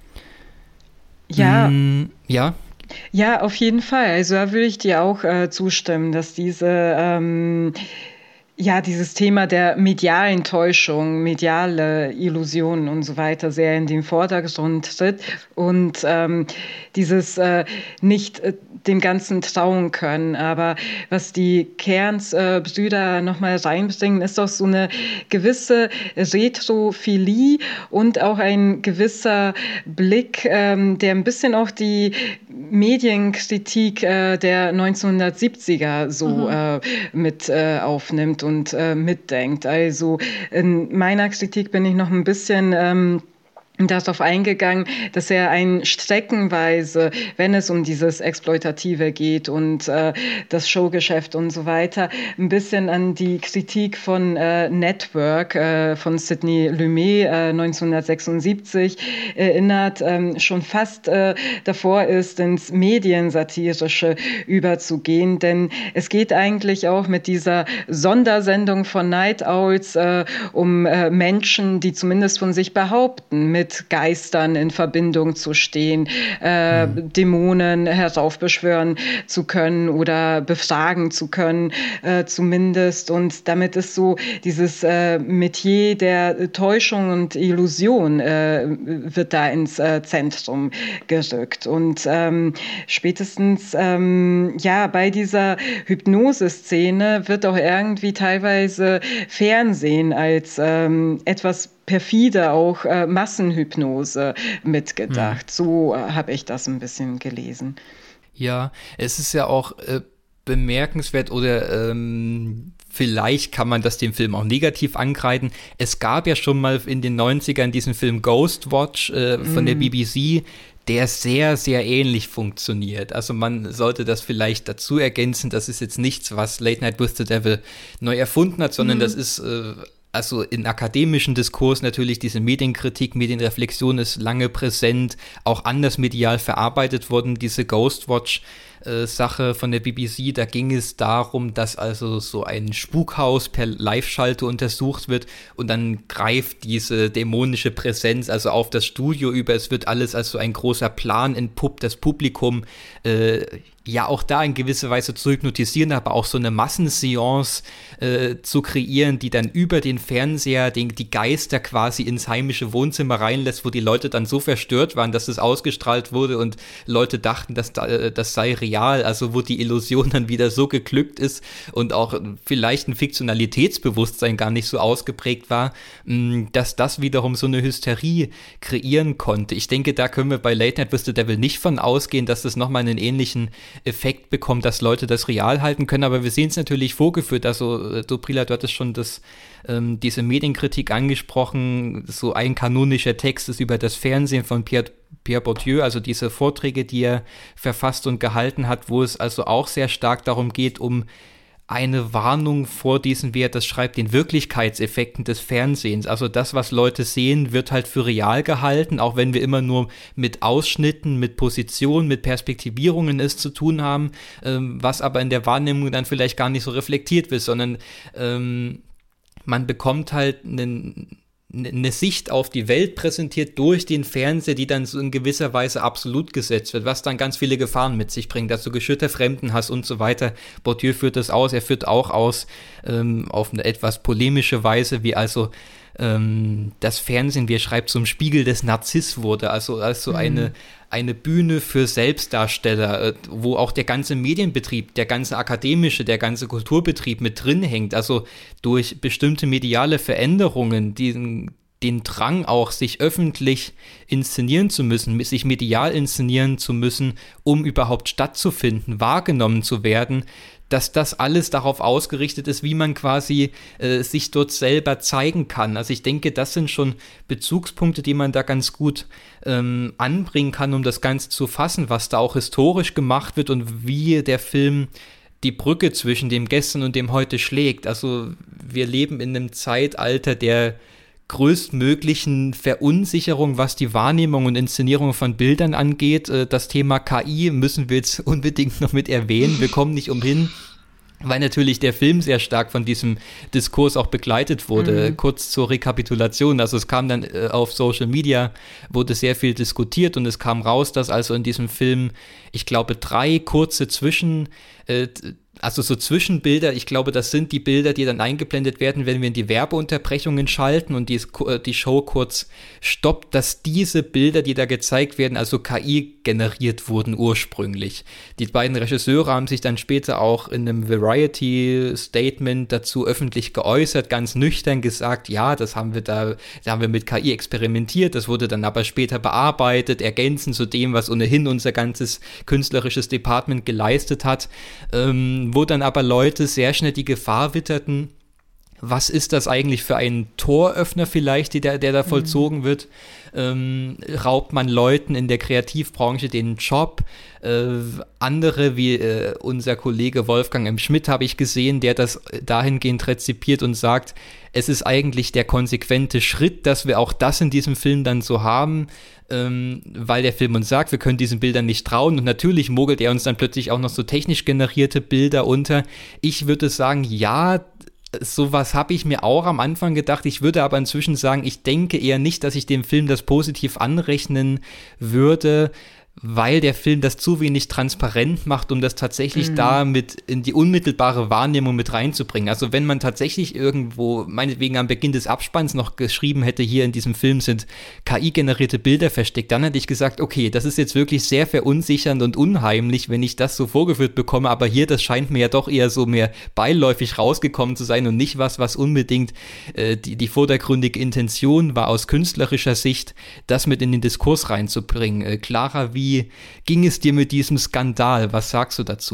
Ja. Mm, ja. Ja, auf jeden Fall. Also da würde ich dir auch äh, zustimmen, dass diese ähm, ja, dieses Thema der medialen Täuschung, mediale Illusionen und so weiter sehr in den Vordergrund tritt und ähm, dieses äh, nicht äh, dem Ganzen trauen können. Aber was die Cairns äh, Brüder nochmal reinbringen, ist doch so eine gewisse Retrophilie und auch ein gewisser Blick, ähm, der ein bisschen auch die Medienkritik äh, der neunzehnhundertsiebziger so mhm. äh, mit äh, aufnimmt und äh, mitdenkt. Also in meiner Kritik bin ich noch ein bisschen ähm, darauf eingegangen, dass er ein streckenweise, wenn es um dieses Exploitative geht und äh, das Showgeschäft und so weiter, ein bisschen an die Kritik von äh, Network äh, von Sidney Lumet äh, neunzehnhundertsechsundsiebzig erinnert, ähm, schon fast äh, davor ist, ins Mediensatirische überzugehen, denn es geht eigentlich auch mit dieser Sondersendung von Night Owls äh, um äh, Menschen, die zumindest von sich behaupten, mit Geistern in Verbindung zu stehen, äh, mhm. Dämonen heraufbeschwören zu können oder befragen zu können, äh, zumindest. Und damit ist so dieses äh, Metier der Täuschung und Illusion äh, wird da ins äh, Zentrum gerückt. Und ähm, spätestens ähm, ja bei dieser Hypnose-Szene wird auch irgendwie teilweise Fernsehen als ähm, etwas perfide auch äh, Massenhypnose mitgedacht. Hm. So äh, habe ich das ein bisschen gelesen. Ja, es ist ja auch, äh, bemerkenswert oder ähm, vielleicht kann man das dem Film auch negativ ankreiden. Es gab ja schon mal in den neunzigern diesen Film Ghostwatch äh, von mm. der B B C, der sehr, sehr ähnlich funktioniert. Also man sollte das vielleicht dazu ergänzen, das ist jetzt nichts, was Late Night with the Devil neu erfunden hat, sondern mm. das ist äh, also in akademischen Diskurs natürlich diese Medienkritik, Medienreflexion ist lange präsent, auch anders medial verarbeitet worden, diese Ghostwatch äh, Sache von der B B C, da ging es darum, dass also so ein Spukhaus per Live-Schalte untersucht wird und dann greift diese dämonische Präsenz also auf das Studio über, es wird alles als so ein großer Plan entpuppt, das Publikum äh, ja auch da in gewisser Weise zu hypnotisieren, aber auch so eine Massenseance äh, zu kreieren, die dann über den Fernseher den, die Geister quasi ins heimische Wohnzimmer reinlässt, wo die Leute dann so verstört waren, dass es ausgestrahlt wurde und Leute dachten, dass da, das sei real, also wo die Illusion dann wieder so geglückt ist und auch vielleicht ein Fiktionalitätsbewusstsein gar nicht so ausgeprägt war, mh, dass das wiederum so eine Hysterie kreieren konnte. Ich denke, da können wir bei Late Night with the Devil nicht von ausgehen, dass das nochmal einen ähnlichen Effekt bekommt, dass Leute das real halten können, aber wir sehen es natürlich vorgeführt, also Dobrila, du hattest schon das, ähm, diese Medienkritik angesprochen, so ein kanonischer Text ist über das Fernsehen von Pierre, Pierre Bourdieu, also diese Vorträge, die er verfasst und gehalten hat, wo es also auch sehr stark darum geht, um eine Warnung vor diesen, wie er das schreibt, den Wirklichkeitseffekten des Fernsehens. Also das, was Leute sehen, wird halt für real gehalten, auch wenn wir immer nur mit Ausschnitten, mit Positionen, mit Perspektivierungen es zu tun haben, ähm, was aber in der Wahrnehmung dann vielleicht gar nicht so reflektiert wird, sondern ähm, man bekommt halt einen eine Sicht auf die Welt präsentiert durch den Fernseher, die dann so in gewisser Weise absolut gesetzt wird, was dann ganz viele Gefahren mit sich bringt, also Geschütter, Fremdenhass und so weiter. Bourdieu führt das aus, er führt auch aus ähm, auf eine etwas polemische Weise, wie also ähm, das Fernsehen, wie er schreibt, zum Spiegel des Narziss wurde, also als so mhm. eine eine Bühne für Selbstdarsteller, wo auch der ganze Medienbetrieb, der ganze akademische, der ganze Kulturbetrieb mit drin hängt, also durch bestimmte mediale Veränderungen, den, den Drang auch, sich öffentlich inszenieren zu müssen, sich medial inszenieren zu müssen, um überhaupt stattzufinden, wahrgenommen zu werden, dass das alles darauf ausgerichtet ist, wie man quasi äh, sich dort selber zeigen kann. Also ich denke, das sind schon Bezugspunkte, die man da ganz gut ähm, anbringen kann, um das Ganze zu fassen, was da auch historisch gemacht wird und wie der Film die Brücke zwischen dem Gestern und dem Heute schlägt. Also wir leben in einem Zeitalter der größtmöglichen Verunsicherung, was die Wahrnehmung und Inszenierung von Bildern angeht. Das Thema K I müssen wir jetzt unbedingt noch mit erwähnen. Wir kommen nicht umhin, weil natürlich der Film sehr stark von diesem Diskurs auch begleitet wurde. Mhm. Kurz zur Rekapitulation, also es kam dann äh, auf Social Media, wurde sehr viel diskutiert und es kam raus, dass also in diesem Film, ich glaube, drei kurze Zwischen, äh, also so Zwischenbilder, ich glaube, das sind die Bilder, die dann eingeblendet werden, wenn wir in die Werbeunterbrechungen schalten und die, die Show kurz stoppt, dass diese Bilder, die da gezeigt werden, also K I generiert wurden ursprünglich. Die beiden Regisseure haben sich dann später auch in einem Variety-Statement dazu öffentlich geäußert, ganz nüchtern gesagt, ja, das haben wir da, da haben wir mit K I experimentiert, das wurde dann aber später bearbeitet, ergänzend zu dem, was ohnehin unser ganzes künstlerisches Department geleistet hat, ähm, wo dann aber Leute sehr schnell die Gefahr witterten, was ist das eigentlich für ein Toröffner vielleicht, der, der da vollzogen mhm. wird? Ähm, raubt man Leuten in der Kreativbranche den Job? Äh, andere, wie äh, unser Kollege Wolfgang M. Schmidt, habe ich gesehen, der das dahingehend rezipiert und sagt, es ist eigentlich der konsequente Schritt, dass wir auch das in diesem Film dann so haben, ähm, weil der Film uns sagt, wir können diesen Bildern nicht trauen und natürlich mogelt er uns dann plötzlich auch noch so technisch generierte Bilder unter. Ich würde sagen, ja, sowas habe ich mir auch am Anfang gedacht. Ich würde aber inzwischen sagen, ich denke eher nicht, dass ich dem Film das positiv anrechnen würde, weil der Film das zu wenig transparent macht, um das tatsächlich mhm. da mit in die unmittelbare Wahrnehmung mit reinzubringen. Also wenn man tatsächlich irgendwo, meinetwegen am Beginn des Abspanns noch geschrieben hätte, hier in diesem Film sind K I-generierte Bilder versteckt, dann hätte ich gesagt, okay, das ist jetzt wirklich sehr verunsichernd und unheimlich, wenn ich das so vorgeführt bekomme, aber hier, das scheint mir ja doch eher so mehr beiläufig rausgekommen zu sein und nicht was, was unbedingt äh, die, die vordergründige Intention war, aus künstlerischer Sicht, das mit in den Diskurs reinzubringen. Äh, Clara, wie Wie ging es dir mit diesem Skandal? Was sagst du dazu?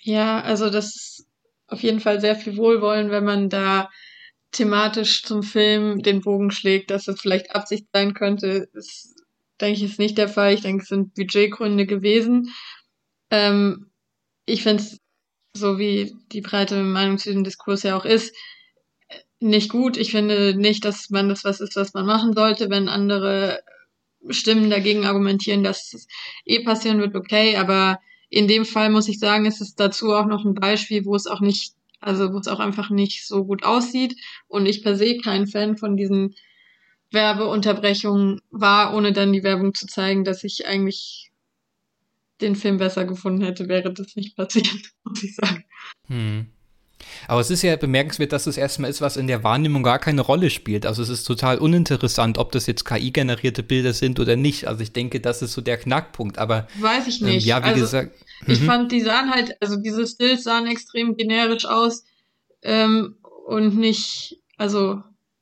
Ja, also das ist auf jeden Fall sehr viel Wohlwollen, wenn man da thematisch zum Film den Bogen schlägt, dass das vielleicht Absicht sein könnte, ist, denke ich, ist nicht der Fall. Ich denke, es sind Budgetgründe gewesen. Ähm, ich finde es, so wie die breite Meinung zu diesem Diskurs ja auch ist, nicht gut. Ich finde nicht, dass man das was ist, was man machen sollte. Wenn andere Stimmen dagegen argumentieren, dass es eh passieren wird, okay. Aber in dem Fall muss ich sagen, ist es dazu auch noch ein Beispiel, wo es auch nicht, also wo es auch einfach nicht so gut aussieht und ich per se kein Fan von diesen Werbeunterbrechungen war, ohne dann die Werbung zu zeigen, dass ich eigentlich den Film besser gefunden hätte, wäre das nicht passiert, muss ich sagen. Hm. Aber es ist ja bemerkenswert, dass es erstmal ist, was in der Wahrnehmung gar keine Rolle spielt. Also es ist total uninteressant, ob das jetzt K I-generierte Bilder sind oder nicht. Also ich denke, das ist so der Knackpunkt. Aber weiß ich nicht. Ähm, ja, wie also, gesagt. Ich Mhm. fand, die sahen halt, also diese Stills sahen extrem generisch aus ähm, und nicht, also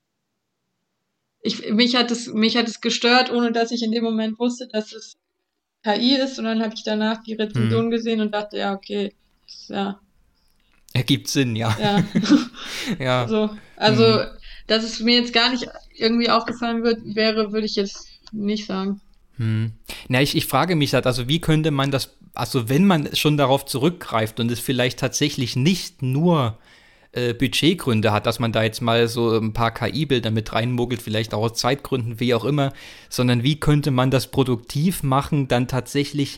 ich, mich hat es, mich hat es gestört, ohne dass ich in dem Moment wusste, dass es K I ist. Und dann habe ich danach die Rezension Mhm. gesehen und dachte, ja, okay, ja. Ergibt Sinn, ja. Ja. ja. So, also, Mhm. dass es mir jetzt gar nicht irgendwie aufgefallen wird, wäre, würde ich jetzt nicht sagen. Hm. Na, ich, ich frage mich halt, also wie könnte man das, also wenn man schon darauf zurückgreift und es vielleicht tatsächlich nicht nur äh, Budgetgründe hat, dass man da jetzt mal so ein paar K I-Bilder mit reinmogelt, vielleicht auch aus Zeitgründen, wie auch immer, sondern wie könnte man das produktiv machen, dann tatsächlich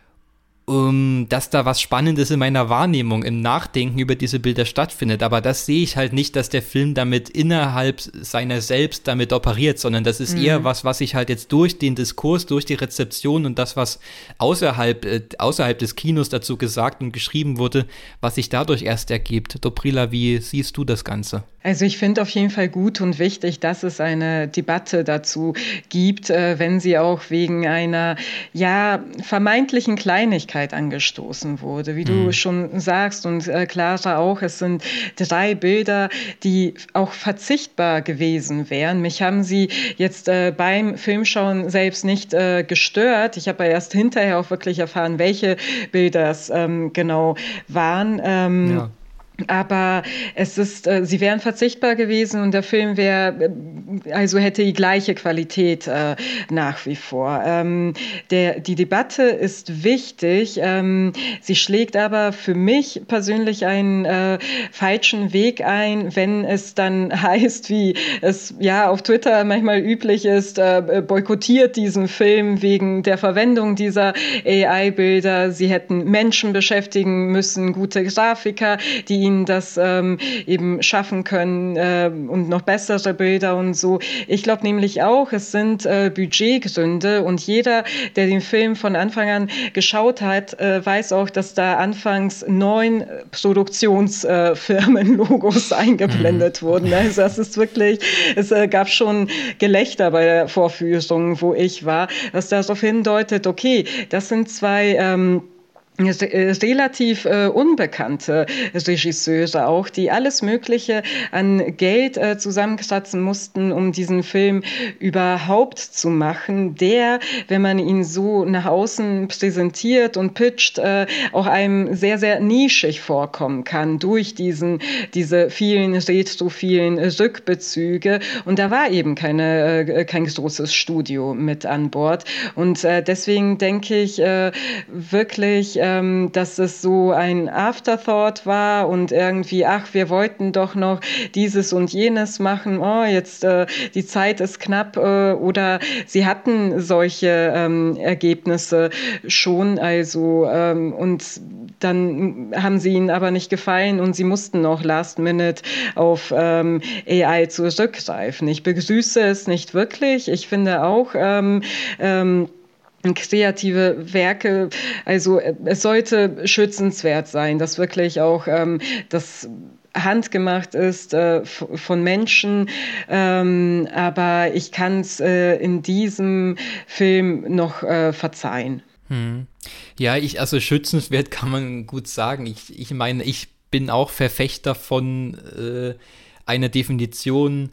um, dass da was Spannendes in meiner Wahrnehmung, im Nachdenken über diese Bilder stattfindet. Aber das sehe ich halt nicht, dass der Film damit innerhalb seiner selbst damit operiert, sondern das ist mhm. eher was, was ich halt jetzt durch den Diskurs, durch die Rezeption und das, was außerhalb, äh, außerhalb des Kinos dazu gesagt und geschrieben wurde, was sich dadurch erst ergibt. Dobrila, wie siehst du das Ganze? Also ich finde auf jeden Fall gut und wichtig, dass es eine Debatte dazu gibt, äh, wenn sie auch wegen einer ja vermeintlichen Kleinigkeit angestoßen wurde. Wie mhm. du schon sagst und äh, Clara auch, es sind drei Bilder, die auch verzichtbar gewesen wären. Mich haben sie jetzt äh, beim Filmschauen selbst nicht äh, gestört. Ich habe ja erst hinterher auch wirklich erfahren, welche Bilder es ähm, genau waren. Ähm, ja. Aber es ist, äh, sie wären verzichtbar gewesen und der Film wäre, also hätte die gleiche Qualität äh, nach wie vor. Ähm, der, die Debatte ist wichtig. Ähm, sie schlägt aber für mich persönlich einen äh, falschen Weg ein, wenn es dann heißt, wie es ja auf Twitter manchmal üblich ist, äh, boykottiert diesen Film wegen der Verwendung dieser A I-Bilder. Sie hätten Menschen beschäftigen müssen, gute Grafiker, die ihnen das ähm, eben schaffen können äh, und noch bessere Bilder und so. Ich glaube nämlich auch, es sind äh, Budgetgründe und jeder, der den Film von Anfang an geschaut hat, äh, weiß auch, dass da anfangs neun Produktionsfirmen-Logos äh, eingeblendet mhm. wurden. Also das ist wirklich, es äh, gab schon Gelächter bei der Vorführung, wo ich war, was darauf hindeutet, okay, das sind zwei ähm, relativ äh, unbekannte Regisseure auch, die alles Mögliche an Geld äh, zusammenkratzen mussten, um diesen Film überhaupt zu machen, der, wenn man ihn so nach außen präsentiert und pitcht, äh, auch einem sehr, sehr nischig vorkommen kann durch diesen, diese vielen retrophilen Rückbezüge. Und da war eben keine, äh, kein großes Studio mit an Bord. Und äh, deswegen denke ich äh, wirklich, äh, dass es so ein Afterthought war und irgendwie, ach, wir wollten doch noch dieses und jenes machen, oh, jetzt äh, die Zeit ist knapp äh, oder sie hatten solche ähm, Ergebnisse schon, also ähm, und dann haben sie ihnen aber nicht gefallen und sie mussten noch last minute auf ähm, A I zurückgreifen. Ich begrüße es nicht wirklich. Ich finde auch, ähm, ähm, kreative Werke, also es sollte schützenswert sein, dass wirklich auch ähm, das handgemacht ist äh, von Menschen, ähm, aber ich kann es äh, in diesem Film noch äh, verzeihen. Hm. Ja, ich, also schützenswert kann man gut sagen. Ich, ich meine, ich bin auch Verfechter von äh, einer Definition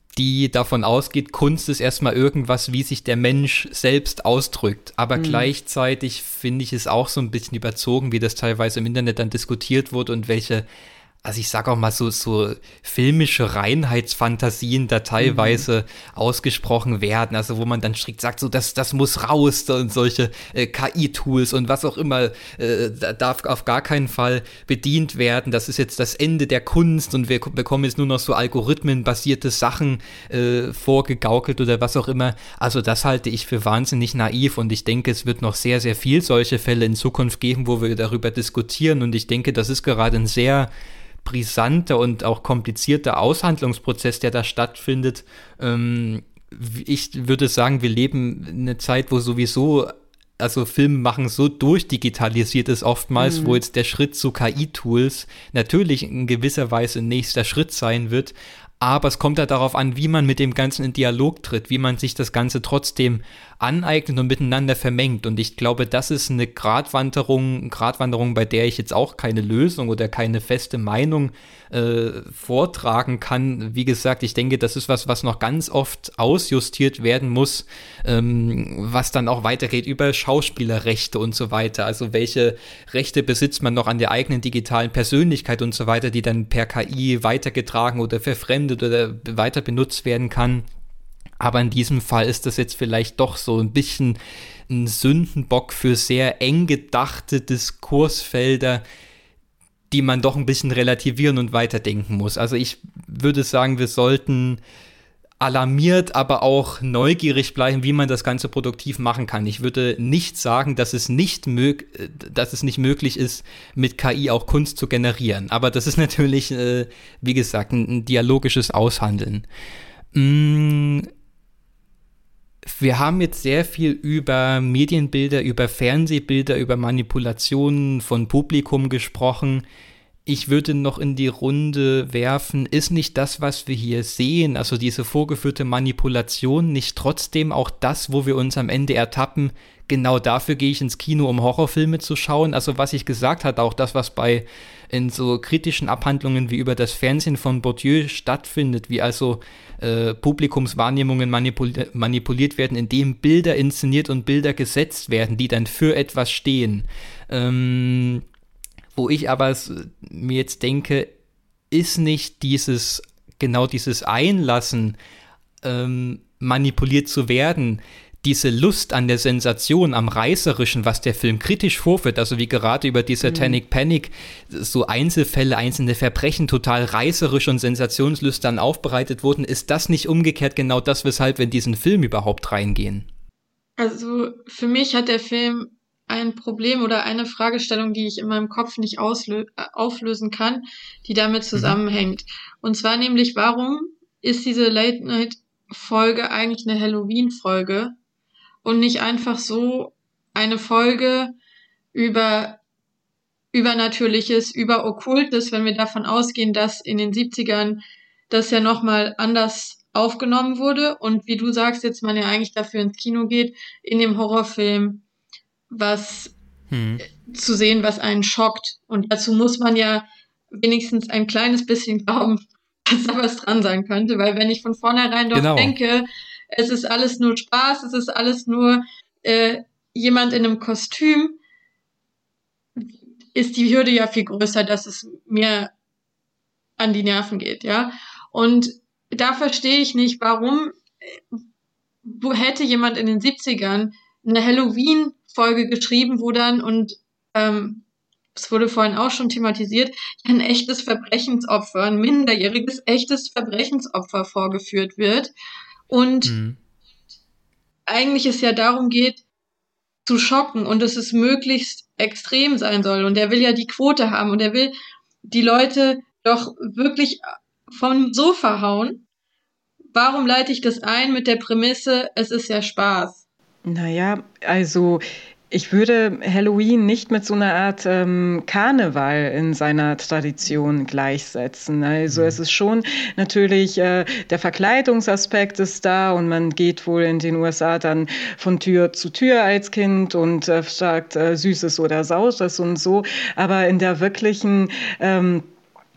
die davon ausgeht, Kunst ist erstmal irgendwas, wie sich der Mensch selbst ausdrückt. Aber mhm. gleichzeitig finde ich es auch so ein bisschen überzogen, wie das teilweise im Internet dann diskutiert wurde und welche, also ich sage auch mal so, so filmische Reinheitsfantasien da teilweise mhm. ausgesprochen werden, also wo man dann strikt sagt, so das, das muss raus und solche äh, K I-Tools und was auch immer äh, darf auf gar keinen Fall bedient werden, das ist jetzt das Ende der Kunst und wir bekommen jetzt nur noch so algorithmenbasierte Sachen äh, vorgegaukelt oder was auch immer, also das halte ich für wahnsinnig naiv und ich denke, es wird noch sehr, sehr viel solche Fälle in Zukunft geben, wo wir darüber diskutieren und ich denke, das ist gerade ein sehr brisanter und auch komplizierter Aushandlungsprozess, der da stattfindet. Ähm, ich würde sagen, wir leben in einer Zeit, wo sowieso, also Film machen so durchdigitalisiert ist oftmals, mhm. wo jetzt der Schritt zu K I-Tools natürlich in gewisser Weise ein nächster Schritt sein wird, aber es kommt ja darauf an, wie man mit dem Ganzen in Dialog tritt, wie man sich das Ganze trotzdem aneignet und miteinander vermengt. Und ich glaube, das ist eine Gratwanderung, Gratwanderung, bei der ich jetzt auch keine Lösung oder keine feste Meinung äh, vortragen kann. Wie gesagt, ich denke, das ist was, was noch ganz oft ausjustiert werden muss, ähm, was dann auch weitergeht über Schauspielerrechte und so weiter. Also welche Rechte besitzt man noch an der eigenen digitalen Persönlichkeit und so weiter, die dann per K I weitergetragen oder verfremdet oder weiter benutzt werden kann. Aber in diesem Fall ist das jetzt vielleicht doch so ein bisschen ein Sündenbock für sehr eng gedachte Diskursfelder, die man doch ein bisschen relativieren und weiterdenken muss. Also ich würde sagen, wir sollten alarmiert, aber auch neugierig bleiben, wie man das Ganze produktiv machen kann. Ich würde nicht sagen, dass es nicht, mög- dass es nicht möglich ist, mit K I auch Kunst zu generieren. Aber das ist natürlich, äh, wie gesagt, ein, ein dialogisches Aushandeln. Mm. Wir haben jetzt sehr viel über Medienbilder, über Fernsehbilder, über Manipulationen von Publikum gesprochen. Ich würde noch in die Runde werfen, ist nicht das, was wir hier sehen, also diese vorgeführte Manipulation, nicht trotzdem auch das, wo wir uns am Ende ertappen, genau dafür gehe ich ins Kino, um Horrorfilme zu schauen. Also was ich gesagt hatte, auch das, was bei in so kritischen Abhandlungen wie über das Fernsehen von Bourdieu stattfindet, wie also äh, Publikumswahrnehmungen manipul- manipuliert werden, indem Bilder inszeniert und Bilder gesetzt werden, die dann für etwas stehen. Ähm, wo ich aber mir jetzt denke, ist nicht dieses, genau dieses Einlassen, ähm, manipuliert zu werden, diese Lust an der Sensation, am Reißerischen, was der Film kritisch vorführt, also wie gerade über die Satanic mhm. Panic, so Einzelfälle, einzelne Verbrechen total reißerisch und sensationslüstern aufbereitet wurden, ist das nicht umgekehrt genau das, weshalb wir in diesen Film überhaupt reingehen? Also für mich hat der Film ein Problem oder eine Fragestellung, die ich in meinem Kopf nicht auslö- auflösen kann, die damit zusammenhängt. Mhm. Und zwar nämlich, warum ist diese Late-Night-Folge eigentlich eine Halloween-Folge und nicht einfach so eine Folge über Übernatürliches, über Okkultes, wenn wir davon ausgehen, dass in den siebzigern das ja nochmal anders aufgenommen wurde und wie du sagst, jetzt man ja eigentlich dafür ins Kino geht, in dem Horrorfilm was hm. zu sehen, was einen schockt. Und dazu muss man ja wenigstens ein kleines bisschen glauben, dass da was dran sein könnte, weil wenn ich von vornherein doch genau. denke, es ist alles nur Spaß, es ist alles nur äh, jemand in einem Kostüm, ist die Hürde ja viel größer, dass es mir an die Nerven geht, ja. Und da verstehe ich nicht, warum wo hätte jemand in den siebzigern eine Halloween-Folge geschrieben, wo dann, und ähm, es wurde vorhin auch schon thematisiert, ein echtes Verbrechensopfer, ein minderjähriges echtes Verbrechensopfer vorgeführt wird. Und mhm. eigentlich es ja darum geht, zu schocken und dass es möglichst extrem sein soll. Und er will ja die Quote haben und er will die Leute doch wirklich vom Sofa hauen. Warum leite ich das ein mit der Prämisse, es ist ja Spaß? Naja, also ich würde Halloween nicht mit so einer Art ähm, Karneval in seiner Tradition gleichsetzen. Also mhm. es ist schon natürlich, äh, der Verkleidungsaspekt ist da und man geht wohl in den U S A dann von Tür zu Tür als Kind und äh, sagt äh, Süßes oder Saures und so. Aber in der wirklichen ähm,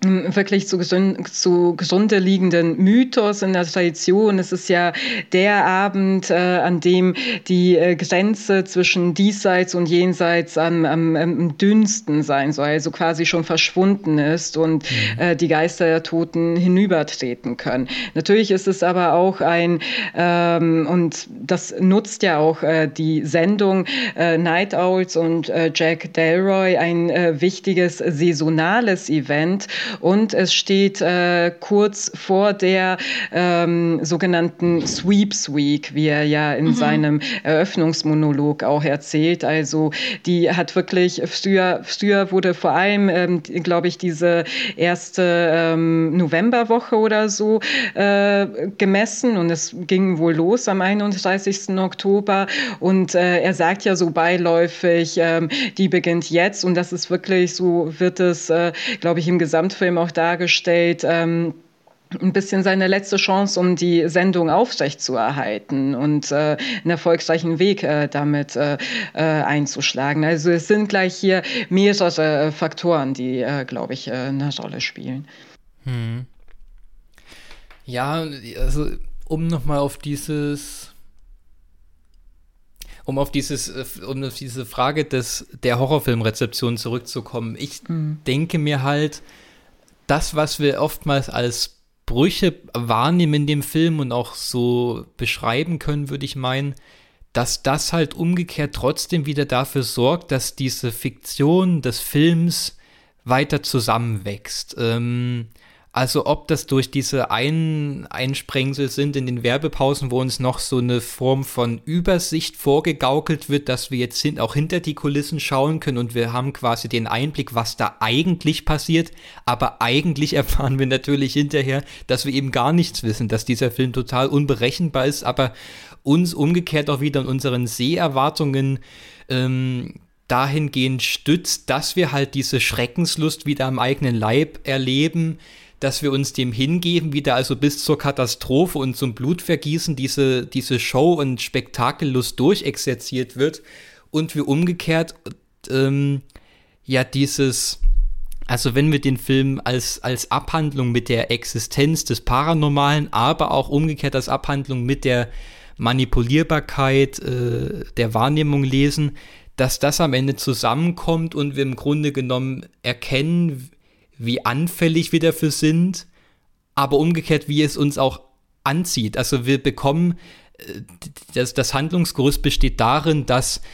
wirklich zu, gesund, zu gesunde liegenden Mythos in der Tradition. Es ist ja der Abend, äh, an dem die äh, Grenze zwischen diesseits und jenseits am, am, am dünnsten sein soll, also quasi schon verschwunden ist und mhm. äh, die Geister der Toten hinübertreten können. Natürlich ist es aber auch ein, ähm, und das nutzt ja auch äh, die Sendung äh, Night Owls und äh, Jack Delroy, ein äh, wichtiges saisonales Event. Und es steht äh, kurz vor der ähm, sogenannten Sweeps Week, wie er ja in mhm. seinem Eröffnungsmonolog auch erzählt. Also die hat wirklich, früher, früher wurde vor allem, ähm, glaube ich, diese erste ähm, Novemberwoche oder so äh, gemessen. Und es ging wohl los am einunddreißigsten Oktober. Und äh, er sagt ja so beiläufig, ähm, die beginnt jetzt. Und das ist wirklich, so wird es, äh, glaube ich, im Gesamtfilm auch dargestellt, ähm, ein bisschen seine letzte Chance, um die Sendung aufrechtzuerhalten und äh, einen erfolgreichen Weg äh, damit äh, einzuschlagen. Also es sind gleich hier mehrere äh, Faktoren, die, äh, glaube ich, äh, eine Rolle spielen. Hm. Ja, also um nochmal auf dieses Um auf dieses, um auf diese Frage des, der Horrorfilmrezeption zurückzukommen. Ich hm. denke mir halt, das, was wir oftmals als Brüche wahrnehmen in dem Film und auch so beschreiben können, würde ich meinen, dass das halt umgekehrt trotzdem wieder dafür sorgt, dass diese Fiktion des Films weiter zusammenwächst. Ähm, also ob das durch diese Ein- Einsprengsel sind in den Werbepausen, wo uns noch so eine Form von Übersicht vorgegaukelt wird, dass wir jetzt hin- auch hinter die Kulissen schauen können und wir haben quasi den Einblick, was da eigentlich passiert, aber eigentlich erfahren wir natürlich hinterher, dass wir eben gar nichts wissen, dass dieser Film total unberechenbar ist, aber uns umgekehrt auch wieder in unseren Seherwartungen ähm, dahingehend stützt, dass wir halt diese Schreckenslust wieder am eigenen Leib erleben, dass wir uns dem hingeben, wieder also bis zur Katastrophe und zum Blutvergießen diese, diese Show- und Spektakellust durchexerziert wird und wir umgekehrt ähm, ja dieses, also wenn wir den Film als, als Abhandlung mit der Existenz des Paranormalen, aber auch umgekehrt als Abhandlung mit der Manipulierbarkeit äh, der Wahrnehmung lesen, dass das am Ende zusammenkommt und wir im Grunde genommen erkennen, wie anfällig wir dafür sind, aber umgekehrt, wie es uns auch anzieht. Also wir bekommen, das, das Handlungsgerüst besteht darin, dass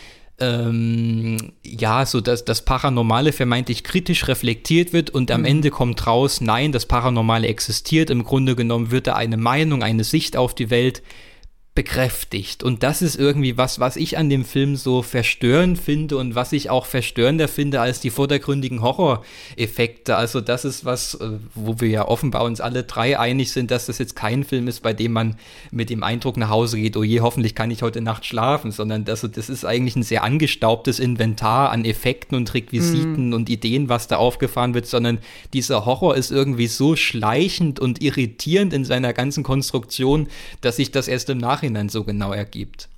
ähm, ja, so dass das Paranormale vermeintlich kritisch reflektiert wird und am mhm. Ende kommt raus, nein, das Paranormale existiert. Im Grunde genommen wird da eine Meinung, eine Sicht auf die Welt bekräftigt. Und das ist irgendwie was, was ich an dem Film so verstörend finde und was ich auch verstörender finde als die vordergründigen Horror-Effekte. Also das ist was, wo wir ja offenbar uns alle drei einig sind, dass das jetzt kein Film ist, bei dem man mit dem Eindruck nach Hause geht, oh je, hoffentlich kann ich heute Nacht schlafen, sondern das, das ist eigentlich ein sehr angestaubtes Inventar an Effekten und Requisiten mm. und Ideen, was da aufgefahren wird, sondern dieser Horror ist irgendwie so schleichend und irritierend in seiner ganzen Konstruktion, dass sich das erst im Nachhinein so genau ergibt.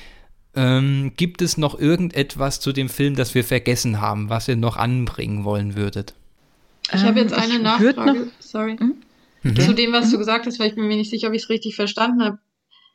Ähm, gibt es noch irgendetwas zu dem Film, das wir vergessen haben, was ihr noch anbringen wollen würdet? Ich habe jetzt eine Nachfrage, noch, sorry, mhm. zu dem, was du gesagt hast, weil ich bin mir nicht sicher, ob ich es richtig verstanden habe.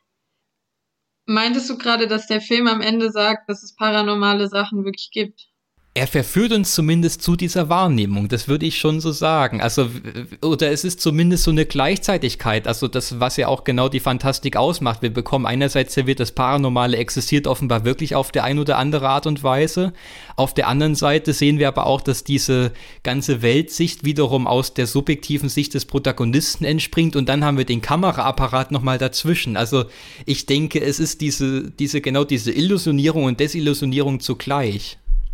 Meintest du gerade, dass der Film am Ende sagt, dass es paranormale Sachen wirklich gibt? Er verführt uns zumindest zu dieser Wahrnehmung, das würde ich schon so sagen. Also, oder es ist zumindest so eine Gleichzeitigkeit, also das, was ja auch genau die Fantastik ausmacht. Wir bekommen einerseits serviert, das Paranormale existiert offenbar wirklich auf der ein oder andere Art und Weise. Auf der anderen Seite sehen wir aber auch, dass diese ganze Weltsicht wiederum aus der subjektiven Sicht des Protagonisten entspringt und dann haben wir den Kameraapparat nochmal dazwischen. Also ich denke, es ist diese, diese genau diese Illusionierung und Desillusionierung zugleich.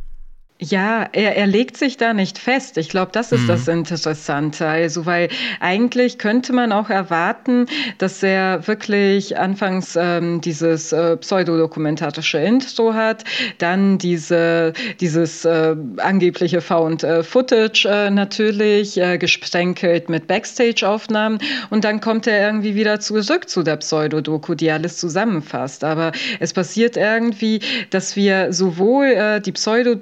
Ja, er, er legt sich da nicht fest. Ich glaube, das ist mhm. das Interessante. Also, weil eigentlich könnte man auch erwarten, dass er wirklich anfangs ähm, dieses äh, pseudodokumentarische Intro hat, dann diese dieses äh, angebliche Found äh, Footage äh, natürlich, äh, gesprenkelt mit Backstage-Aufnahmen und dann kommt er irgendwie wieder zurück zu der Pseudodoku, die alles zusammenfasst. Aber es passiert irgendwie, dass wir sowohl äh, die Pseudodoku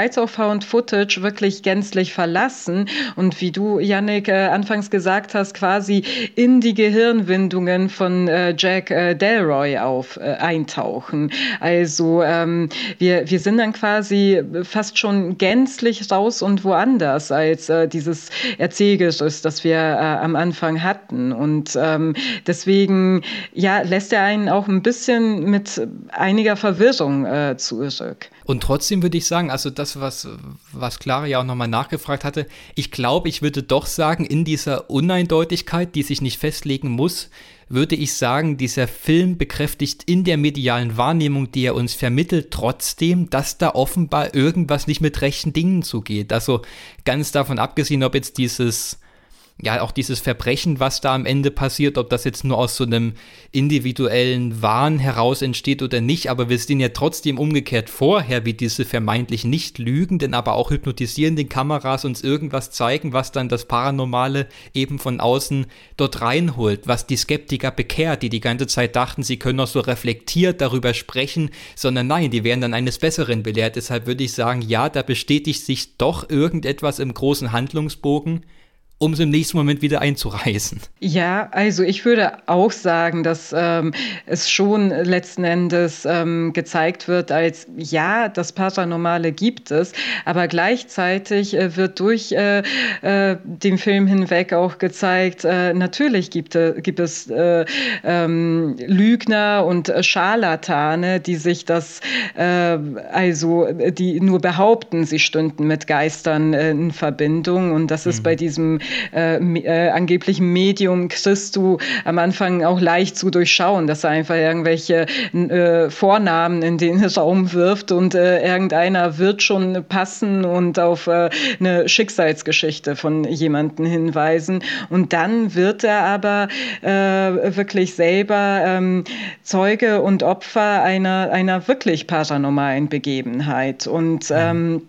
als auch Found Footage wirklich gänzlich verlassen und wie du, Yannick, äh, anfangs gesagt hast, quasi in die Gehirnwindungen von äh, Jack äh, Delroy auf äh, eintauchen. Also ähm, wir, wir sind dann quasi fast schon gänzlich raus und woanders als äh, dieses Erzählgerüst, das wir äh, am Anfang hatten. Und ähm, deswegen ja, lässt er einen auch ein bisschen mit einiger Verwirrung äh, zurück. Und trotzdem würde ich sagen, also das, was, was Clara ja auch nochmal nachgefragt hatte, ich glaube, ich würde doch sagen, in dieser Uneindeutigkeit, die sich nicht festlegen muss, würde ich sagen, dieser Film bekräftigt in der medialen Wahrnehmung, die er uns vermittelt, trotzdem, dass da offenbar irgendwas nicht mit rechten Dingen zugeht. Also ganz davon abgesehen, ob jetzt dieses ja, auch dieses Verbrechen, was da am Ende passiert, ob das jetzt nur aus so einem individuellen Wahn heraus entsteht oder nicht, aber wir sehen ja trotzdem umgekehrt vorher, wie diese vermeintlich nicht lügenden, aber auch hypnotisierenden Kameras uns irgendwas zeigen, was dann das Paranormale eben von außen dort reinholt, was die Skeptiker bekehrt, die die ganze Zeit dachten, sie können auch so reflektiert darüber sprechen, sondern nein, die werden dann eines Besseren belehrt. Deshalb würde ich sagen, ja, da bestätigt sich doch irgendetwas im großen Handlungsbogen, um es im nächsten Moment wieder einzureißen. Ja, also ich würde auch sagen, dass ähm, es schon letzten Endes ähm, gezeigt wird als, ja, das Paranormale gibt es, aber gleichzeitig äh, wird durch äh, äh, den Film hinweg auch gezeigt, äh, natürlich gibt, äh, gibt es äh, ähm, Lügner und äh, Scharlatane, die sich das, äh, also die nur behaupten, sie stünden mit Geistern äh, in Verbindung, und das ist mhm. bei diesem Äh, äh, angeblichen Medium Christu am Anfang auch leicht zu durchschauen, dass er einfach irgendwelche äh, Vornamen in den Raum wirft und äh, irgendeiner wird schon passen und auf äh, eine Schicksalsgeschichte von jemandem hinweisen. Und dann wird er aber äh, wirklich selber ähm, Zeuge und Opfer einer, einer wirklich paranormalen Begebenheit. Und ähm,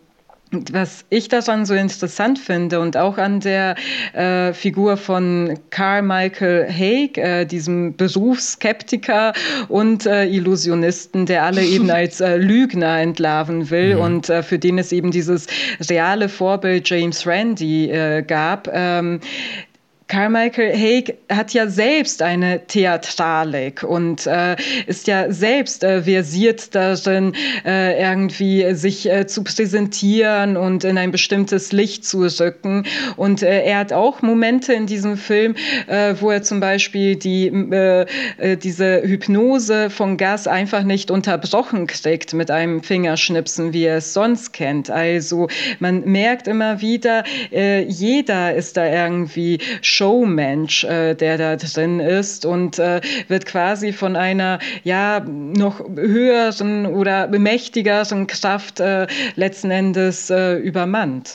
was ich daran so interessant finde und auch an der äh, Figur von Carmichael Hague, äh, diesem Berufsskeptiker und äh, Illusionisten, der alle eben als äh, Lügner entlarven will, mhm. und äh, für den es eben dieses reale Vorbild James Randi äh, gab, ähm, Carmichael Hague hat ja selbst eine Theatralik und äh, ist ja selbst äh, versiert darin, äh, irgendwie sich äh, zu präsentieren und in ein bestimmtes Licht zu rücken. Und äh, er hat auch Momente in diesem Film, äh, wo er zum Beispiel die, äh, äh, diese Hypnose von Gas einfach nicht unterbrochen kriegt mit einem Fingerschnipsen, wie er es sonst kennt. Also man merkt immer wieder, äh, jeder ist da irgendwie Showmensch, äh, der da drin ist und äh, wird quasi von einer ja noch höheren oder mächtigeren Kraft äh, letzten Endes äh, übermannt.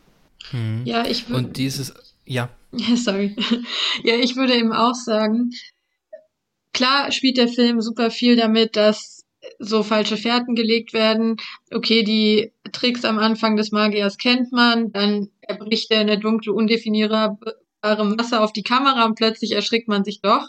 Hm. Ja, ich würde. Und dieses, ja. Ja, sorry. Ja, ich würde eben auch sagen, klar spielt der Film super viel damit, dass so falsche Fährten gelegt werden. Okay, die Tricks am Anfang des Magiers kennt man, dann erbricht er eine dunkle, undefinierbare Masse auf die Kamera und plötzlich erschrickt man sich doch.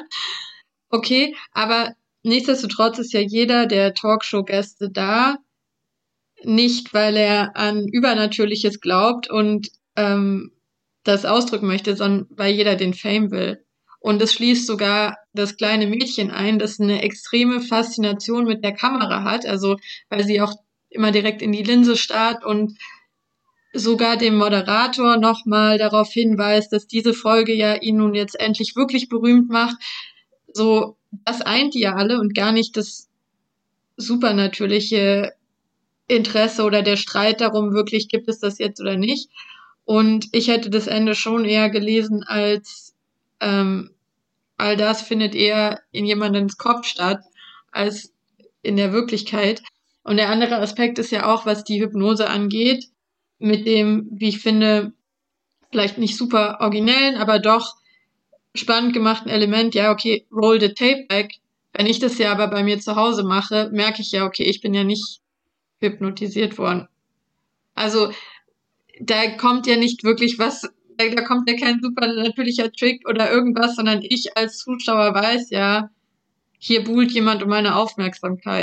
Okay, aber nichtsdestotrotz ist ja jeder der Talkshow-Gäste da, nicht weil er an Übernatürliches glaubt und ähm, das ausdrücken möchte, sondern weil jeder den Fame will. Und es schließt sogar das kleine Mädchen ein, das eine extreme Faszination mit der Kamera hat, also weil sie auch immer direkt in die Linse starrt und sogar dem Moderator nochmal darauf hinweist, dass diese Folge ja ihn nun jetzt endlich wirklich berühmt macht. So, das eint die ja alle und gar nicht das supernatürliche Interesse oder der Streit darum, wirklich gibt es das jetzt oder nicht. Und ich hätte das Ende schon eher gelesen als ähm, all das findet eher in jemandens Kopf statt, als in der Wirklichkeit. Und der andere Aspekt ist ja auch, was die Hypnose angeht, mit dem, wie ich finde, vielleicht nicht super originellen, aber doch spannend gemachten Element, ja, okay, roll the tape back. Wenn ich das ja aber bei mir zu Hause mache, merke ich ja, okay, ich bin ja nicht hypnotisiert worden. Also, da kommt ja nicht wirklich was, da kommt ja kein super natürlicher Trick oder irgendwas, sondern ich als Zuschauer weiß ja, hier buhlt jemand um meine Aufmerksamkeit.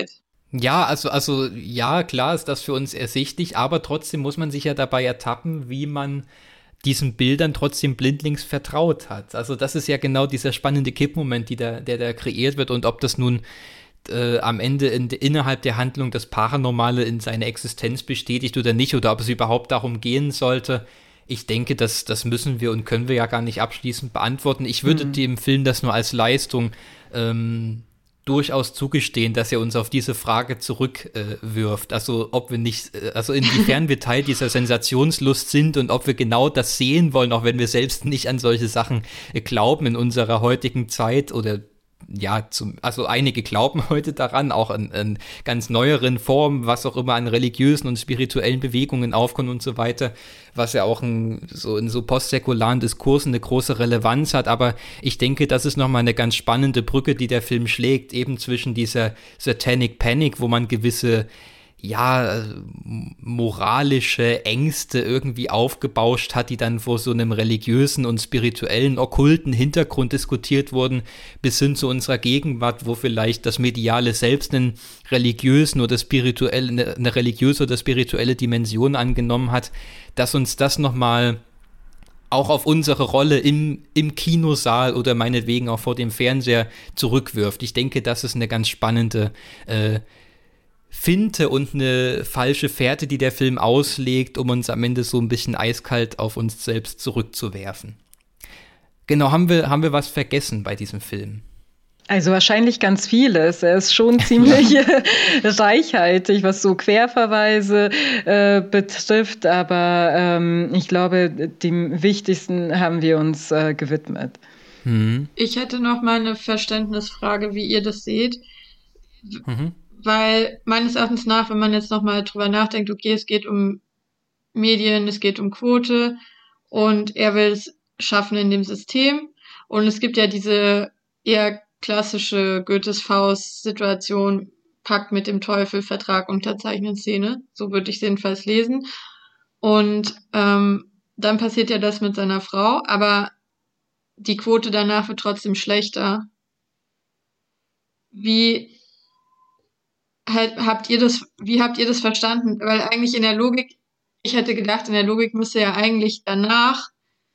Ja, also, also ja, klar ist das für uns ersichtlich, aber trotzdem muss man sich ja dabei ertappen, wie man diesen Bildern trotzdem blindlings vertraut hat. Also das ist ja genau dieser spannende Kippmoment, die da, der da kreiert wird, und ob das nun äh, am Ende in, innerhalb der Handlung das Paranormale in seine Existenz bestätigt oder nicht, oder ob es überhaupt darum gehen sollte. Ich denke, das, das müssen wir und können wir ja gar nicht abschließend beantworten. Ich würde mhm. dem Film das nur als Leistung ähm, durchaus zugestehen, dass er uns auf diese Frage zurückwirft. Äh, also ob wir nicht, äh, also inwiefern wir Teil dieser Sensationslust sind und ob wir genau das sehen wollen, auch wenn wir selbst nicht an solche Sachen äh, glauben in unserer heutigen Zeit oder ja, zum, also einige glauben heute daran, auch in, in ganz neueren Formen, was auch immer an religiösen und spirituellen Bewegungen aufkommt und so weiter, was ja auch in so, in so postsäkularen Diskursen eine große Relevanz hat. Aber ich denke, das ist nochmal eine ganz spannende Brücke, die der Film schlägt, eben zwischen dieser Satanic Panic, wo man gewisse ja, moralische Ängste irgendwie aufgebauscht hat, die dann vor so einem religiösen und spirituellen, okkulten Hintergrund diskutiert wurden, bis hin zu unserer Gegenwart, wo vielleicht das Mediale selbst einen religiösen oder spirituelle, eine, eine religiöse oder spirituelle Dimension angenommen hat, dass uns das nochmal auch auf unsere Rolle im, im Kinosaal oder meinetwegen auch vor dem Fernseher zurückwirft. Ich denke, das ist eine ganz spannende äh, Finte und eine falsche Fährte, die der Film auslegt, um uns am Ende so ein bisschen eiskalt auf uns selbst zurückzuwerfen. Genau, haben wir, haben wir was vergessen bei diesem Film? Also wahrscheinlich ganz vieles. Er ist schon ziemlich reichhaltig, was so Querverweise äh, betrifft, aber ähm, ich glaube, dem Wichtigsten haben wir uns äh, gewidmet. Mhm. Ich hätte noch mal eine Verständnisfrage, wie ihr das seht. Mhm. Weil meines Erachtens nach, wenn man jetzt nochmal drüber nachdenkt, okay, es geht um Medien, es geht um Quote und er will es schaffen in dem System. Und es gibt ja diese eher klassische Goethes-Faust-Situation, Pakt mit dem Teufel, Vertrag unterzeichnen Szene. So würde ich es jedenfalls lesen. Und ähm, dann passiert ja das mit seiner Frau, aber die Quote danach wird trotzdem schlechter. Wie habt ihr das, wie habt ihr das verstanden? Weil eigentlich in der Logik, ich hätte gedacht, in der Logik müsste ja eigentlich danach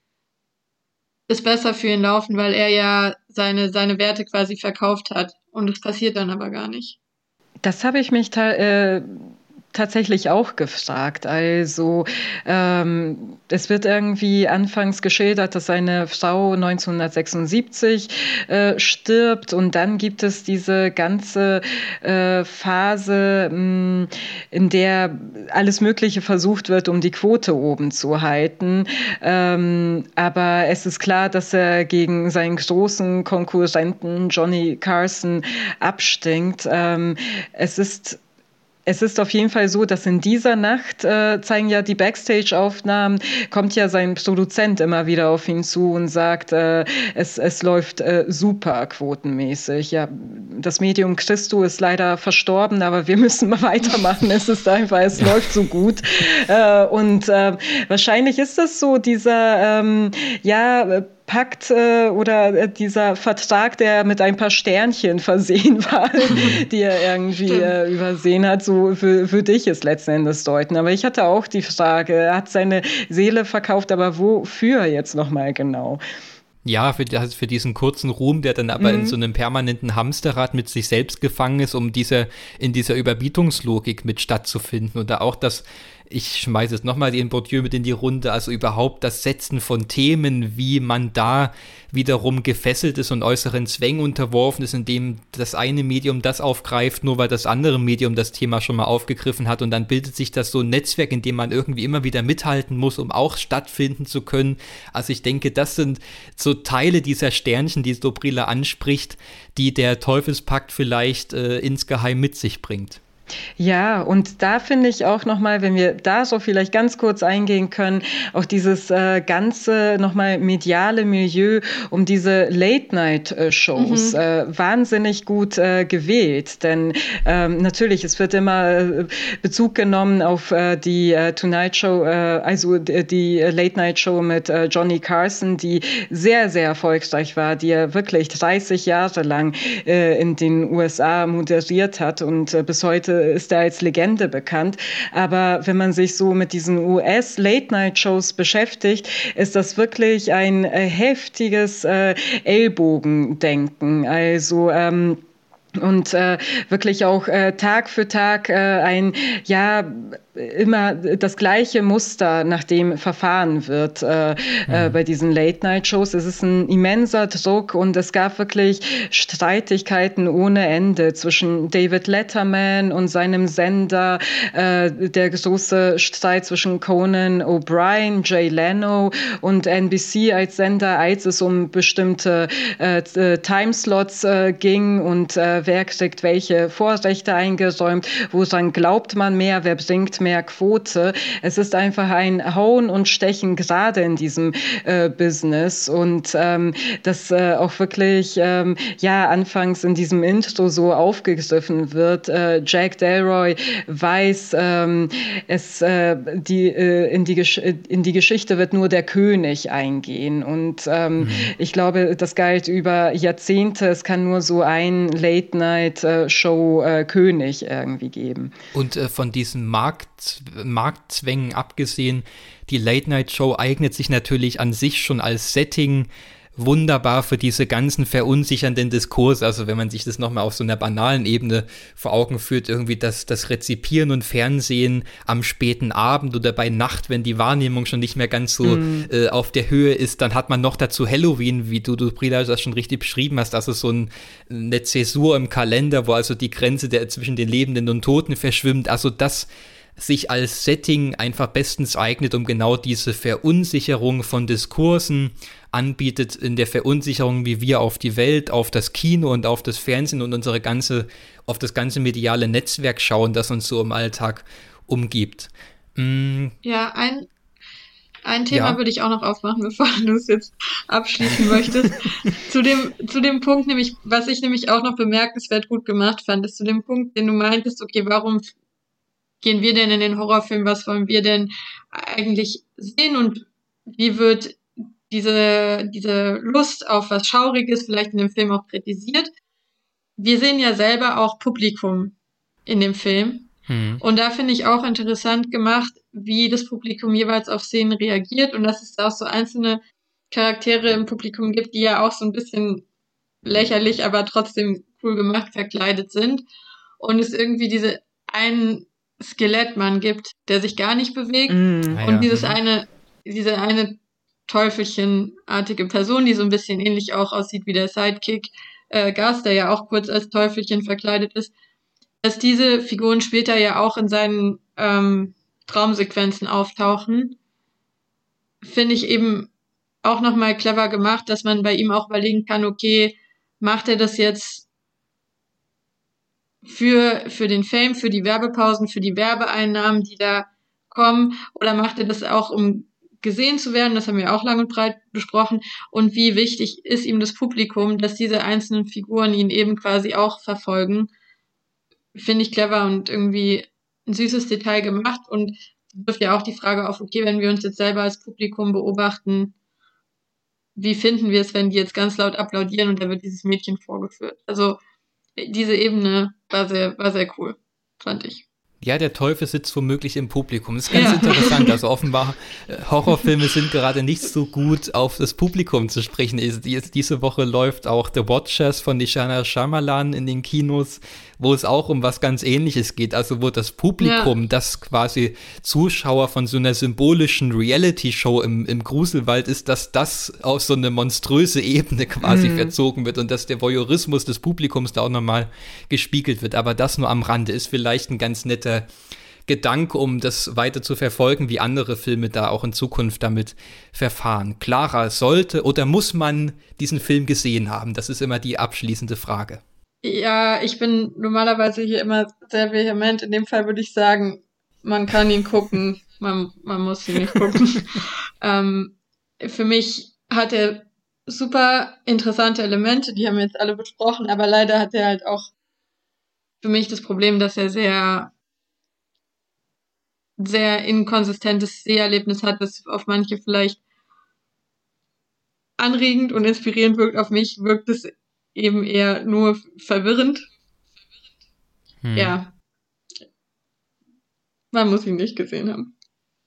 es besser für ihn laufen, weil er ja seine, seine Werte quasi verkauft hat. Und das passiert dann aber gar nicht. Das habe ich mich ta- äh, tatsächlich auch gefragt. Also ähm, es wird irgendwie anfangs geschildert, dass seine Frau neunzehnhundertsechsundsiebzig äh, stirbt, und dann gibt es diese ganze äh, Phase, mh, in der alles Mögliche versucht wird, um die Quote oben zu halten. Ähm, aber es ist klar, dass er gegen seinen großen Konkurrenten Johnny Carson abstinkt. Ähm, es ist Es ist auf jeden Fall so, dass in dieser Nacht, äh, zeigen ja die Backstage-Aufnahmen, kommt ja sein Produzent immer wieder auf ihn zu und sagt, äh, es, es läuft äh, super quotenmäßig. Ja, das Medium Christo ist leider verstorben, aber wir müssen mal weitermachen. Es ist einfach, es ja. läuft so gut. Äh, und äh, wahrscheinlich ist das so, dieser, ähm, ja, Pakt äh, oder äh, dieser Vertrag, der mit ein paar Sternchen versehen war, die er irgendwie äh, übersehen hat, so würde ich es letzten Endes deuten. Aber ich hatte auch die Frage, er hat seine Seele verkauft, aber wofür jetzt nochmal genau? Ja, für, für diesen kurzen Ruhm, der dann aber mhm. in so einem permanenten Hamsterrad mit sich selbst gefangen ist, um diese, in dieser Überbietungslogik mit stattzufinden. Oder auch das, ich schmeiße jetzt nochmal den Bourdieu mit in die Runde, also überhaupt das Setzen von Themen, wie man da wiederum gefesselt ist und äußeren Zwängen unterworfen ist, indem das eine Medium das aufgreift, nur weil das andere Medium das Thema schon mal aufgegriffen hat, und dann bildet sich das so ein Netzwerk, in dem man irgendwie immer wieder mithalten muss, um auch stattfinden zu können. Also ich denke, das sind so Teile dieser Sternchen, die Dobrila anspricht, die der Teufelspakt vielleicht äh, insgeheim mit sich bringt. Ja, und da finde ich auch nochmal, wenn wir da so vielleicht ganz kurz eingehen können, auch dieses äh, ganze nochmal mediale Milieu um diese Late-Night-Shows Mhm. äh, wahnsinnig gut äh, gewählt. Denn ähm, natürlich, es wird immer äh, Bezug genommen auf äh, die äh, Tonight Show, äh, also die, die Late-Night-Show mit äh, Johnny Carson, die sehr, sehr erfolgreich war, die er wirklich dreißig Jahre lang äh, in den U S A moderiert hat und äh, bis heute ist er als Legende bekannt. Aber wenn man sich so mit diesen U S-Late-Night-Shows beschäftigt, ist das wirklich ein äh, heftiges äh, Ellbogendenken. Also ähm, und äh, wirklich auch äh, Tag für Tag äh, ein, ja, immer das gleiche Muster, nach dem verfahren wird äh, mhm. äh, bei diesen Late-Night-Shows. Es ist ein immenser Druck und es gab wirklich Streitigkeiten ohne Ende zwischen David Letterman und seinem Sender, äh, der große Streit zwischen Conan O'Brien, Jay Leno und N B C als Sender, als es um bestimmte äh, Timeslots äh, ging und äh, wer kriegt welche Vorrechte eingeräumt, woran glaubt man mehr, wer bringt mehr Quote. Es ist einfach ein Hauen und Stechen gerade in diesem äh, Business und ähm, das äh, auch wirklich ähm, ja anfangs in diesem Intro so aufgegriffen wird. Äh, Jack Delroy weiß, ähm, es äh, die äh, in die Gesch- in die Geschichte wird nur der König eingehen und ähm, mhm. ich glaube, das galt über Jahrzehnte. Es kann nur so ein Late-Night-Show-König äh, irgendwie geben. Und äh, von diesen Markt, Marktzwängen abgesehen, die Late-Night-Show eignet sich natürlich an sich schon als Setting wunderbar für diese ganzen verunsichernden Diskurse. Also wenn man sich das nochmal auf so einer banalen Ebene vor Augen führt, irgendwie das, das Rezipieren und Fernsehen am späten Abend oder bei Nacht, wenn die Wahrnehmung schon nicht mehr ganz so mm. äh, auf der Höhe ist, dann hat man noch dazu Halloween, wie du, du Prila, das schon richtig beschrieben hast, also so ein, eine Zäsur im Kalender, wo also die Grenze der, zwischen den Lebenden und Toten verschwimmt. Also das sich als Setting einfach bestens eignet, um genau diese Verunsicherung von Diskursen anbietet, in der Verunsicherung, wie wir auf die Welt, auf das Kino und auf das Fernsehen und unsere ganze, auf das ganze mediale Netzwerk schauen, das uns so im Alltag umgibt. Mm. Ja, ein, ein Thema ja. würde ich auch noch aufmachen, bevor du es jetzt abschließen möchtest. zu dem, zu dem Punkt nämlich, was ich nämlich auch noch bemerkenswert gut gemacht fand, ist zu dem Punkt, den du meintest, okay, warum gehen wir denn in den Horrorfilm, was wollen wir denn eigentlich sehen und wie wird diese, diese Lust auf was Schauriges vielleicht in dem Film auch kritisiert. Wir sehen ja selber auch Publikum in dem Film hm. und da finde ich auch interessant gemacht, wie das Publikum jeweils auf Szenen reagiert und dass es da auch so einzelne Charaktere im Publikum gibt, die ja auch so ein bisschen lächerlich, aber trotzdem cool gemacht verkleidet sind und es irgendwie diese einen Skelettmann gibt, der sich gar nicht bewegt mm, und ja. dieses eine, diese eine Teufelchenartige Person, die so ein bisschen ähnlich auch aussieht wie der Sidekick äh, Gas, der ja auch kurz als Teufelchen verkleidet ist, dass diese Figuren später ja auch in seinen ähm, Traumsequenzen auftauchen, finde ich eben auch nochmal clever gemacht, dass man bei ihm auch überlegen kann, okay, macht er das jetzt für, für den Fame, für die Werbepausen, für die Werbeeinnahmen, die da kommen, oder macht er das auch, um gesehen zu werden? Das haben wir auch lang und breit besprochen. Und wie wichtig ist ihm das Publikum, dass diese einzelnen Figuren ihn eben quasi auch verfolgen? Finde ich clever und irgendwie ein süßes Detail gemacht und wirft ja auch die Frage auf, okay, wenn wir uns jetzt selber als Publikum beobachten, wie finden wir es, wenn die jetzt ganz laut applaudieren und da wird dieses Mädchen vorgeführt? Also diese Ebene war sehr, war sehr cool, fand ich. Ja, der Teufel sitzt womöglich im Publikum. Das ist ganz ja. interessant. Also offenbar, Horrorfilme sind gerade nicht so gut auf das Publikum zu sprechen. Diese Woche läuft auch The Watchers von Nishana Shyamalan in den Kinos, wo es auch um was ganz Ähnliches geht. Also wo das Publikum, ja. das quasi Zuschauer von so einer symbolischen Reality-Show im, im Gruselwald ist, dass das auf so eine monströse Ebene quasi mhm. verzogen wird und dass der Voyeurismus des Publikums da auch nochmal gespiegelt wird. Aber das nur am Rande ist vielleicht ein ganz netter Gedanke, um das weiter zu verfolgen, wie andere Filme da auch in Zukunft damit verfahren. Clara, sollte oder muss man diesen Film gesehen haben? Das ist immer die abschließende Frage. Ja, ich bin normalerweise hier immer sehr vehement. In dem Fall würde ich sagen, man kann ihn gucken, man, man muss ihn nicht gucken. ähm, für mich hat er super interessante Elemente, die haben wir jetzt alle besprochen, aber leider hat er halt auch für mich das Problem, dass er sehr, sehr inkonsistentes Seherlebnis hat, das auf manche vielleicht anregend und inspirierend wirkt. Auf mich wirkt es eben eher nur verwirrend. Hm. Ja, man muss ihn nicht gesehen haben.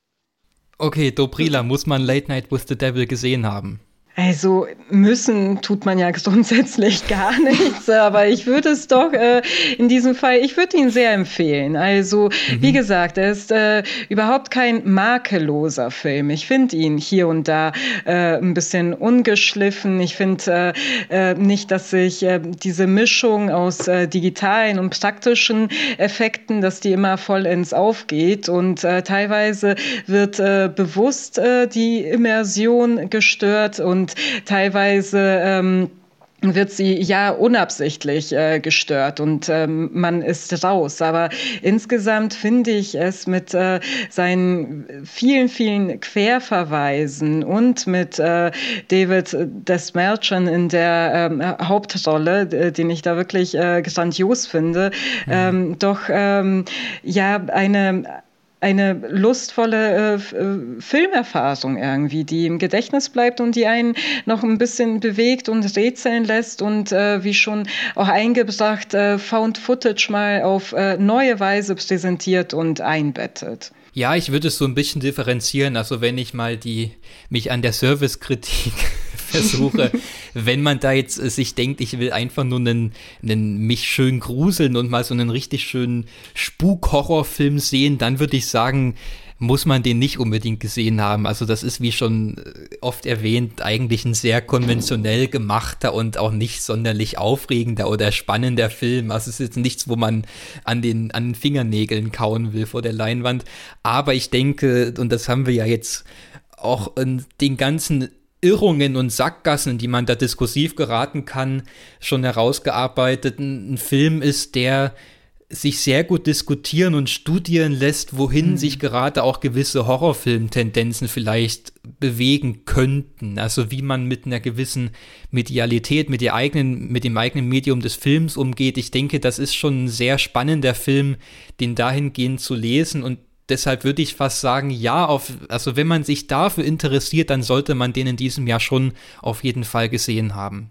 Okay, Dobrila, muss man Late Night with the Devil gesehen haben? Also müssen tut man ja grundsätzlich gar nichts, aber ich würde es doch äh, in diesem Fall, ich würde ihn sehr empfehlen. Also mhm. wie gesagt, er ist äh, überhaupt kein makelloser Film. Ich finde ihn hier und da äh, ein bisschen ungeschliffen. Ich finde äh, äh, nicht, dass sich äh, diese Mischung aus äh, digitalen und praktischen Effekten, dass die immer vollends aufgeht und äh, teilweise wird äh, bewusst äh, die Immersion gestört und teilweise ähm, wird sie ja unabsichtlich äh, gestört und ähm, man ist raus. Aber insgesamt finde ich es mit äh, seinen vielen, vielen Querverweisen und mit äh, David Dastmalchian in der ähm, Hauptrolle, äh, den ich da wirklich äh, grandios finde, mhm. ähm, doch ähm, ja eine eine lustvolle äh, Filmerfahrung irgendwie, die im Gedächtnis bleibt und die einen noch ein bisschen bewegt und rätseln lässt und äh, wie schon auch eingebracht, äh, Found Footage mal auf äh, neue Weise präsentiert und einbettet. Ja, ich würde es so ein bisschen differenzieren, also wenn ich mal die mich an der Servicekritik versuche, wenn man da jetzt äh, sich denkt, ich will einfach nur einen, einen mich schön gruseln und mal so einen richtig schönen Spuk-Horrorfilm sehen, dann würde ich sagen, muss man den nicht unbedingt gesehen haben. Also das ist, wie schon oft erwähnt, eigentlich ein sehr konventionell gemachter und auch nicht sonderlich aufregender oder spannender Film. Also es ist jetzt nichts, wo man an den, an den Fingernägeln kauen will vor der Leinwand. Aber ich denke, und das haben wir ja jetzt auch in den ganzen Irrungen und Sackgassen, die man da diskursiv geraten kann, schon herausgearbeitet. Ein, ein Film ist, der sich sehr gut diskutieren und studieren lässt, wohin mhm. sich gerade auch gewisse Horrorfilm-Tendenzen vielleicht bewegen könnten. Also wie man mit einer gewissen Medialität, mit der eigenen, mit dem eigenen Medium des Films umgeht. Ich denke, das ist schon ein sehr spannender Film, den dahingehend zu lesen, und deshalb würde ich fast sagen, ja, auf, also wenn man sich dafür interessiert, dann sollte man den in diesem Jahr schon auf jeden Fall gesehen haben.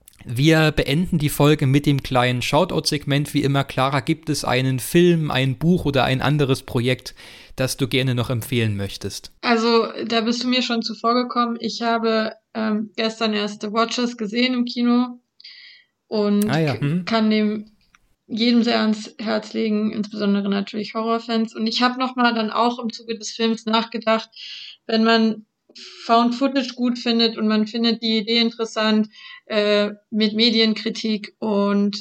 Wir beenden die Folge mit dem kleinen Shoutout-Segment. Wie immer, Clara, gibt es einen Film, ein Buch oder ein anderes Projekt, das du gerne noch empfehlen möchtest? Also, da bist du mir schon zuvor gekommen. Ich habe ähm, gestern erst The Watchers gesehen im Kino und ah, ja. hm. kann dem jedem sehr ans Herz legen, insbesondere natürlich Horrorfans. Und ich habe nochmal dann auch im Zuge des Films nachgedacht, wenn man Found Footage gut findet und man findet die Idee interessant äh, mit Medienkritik und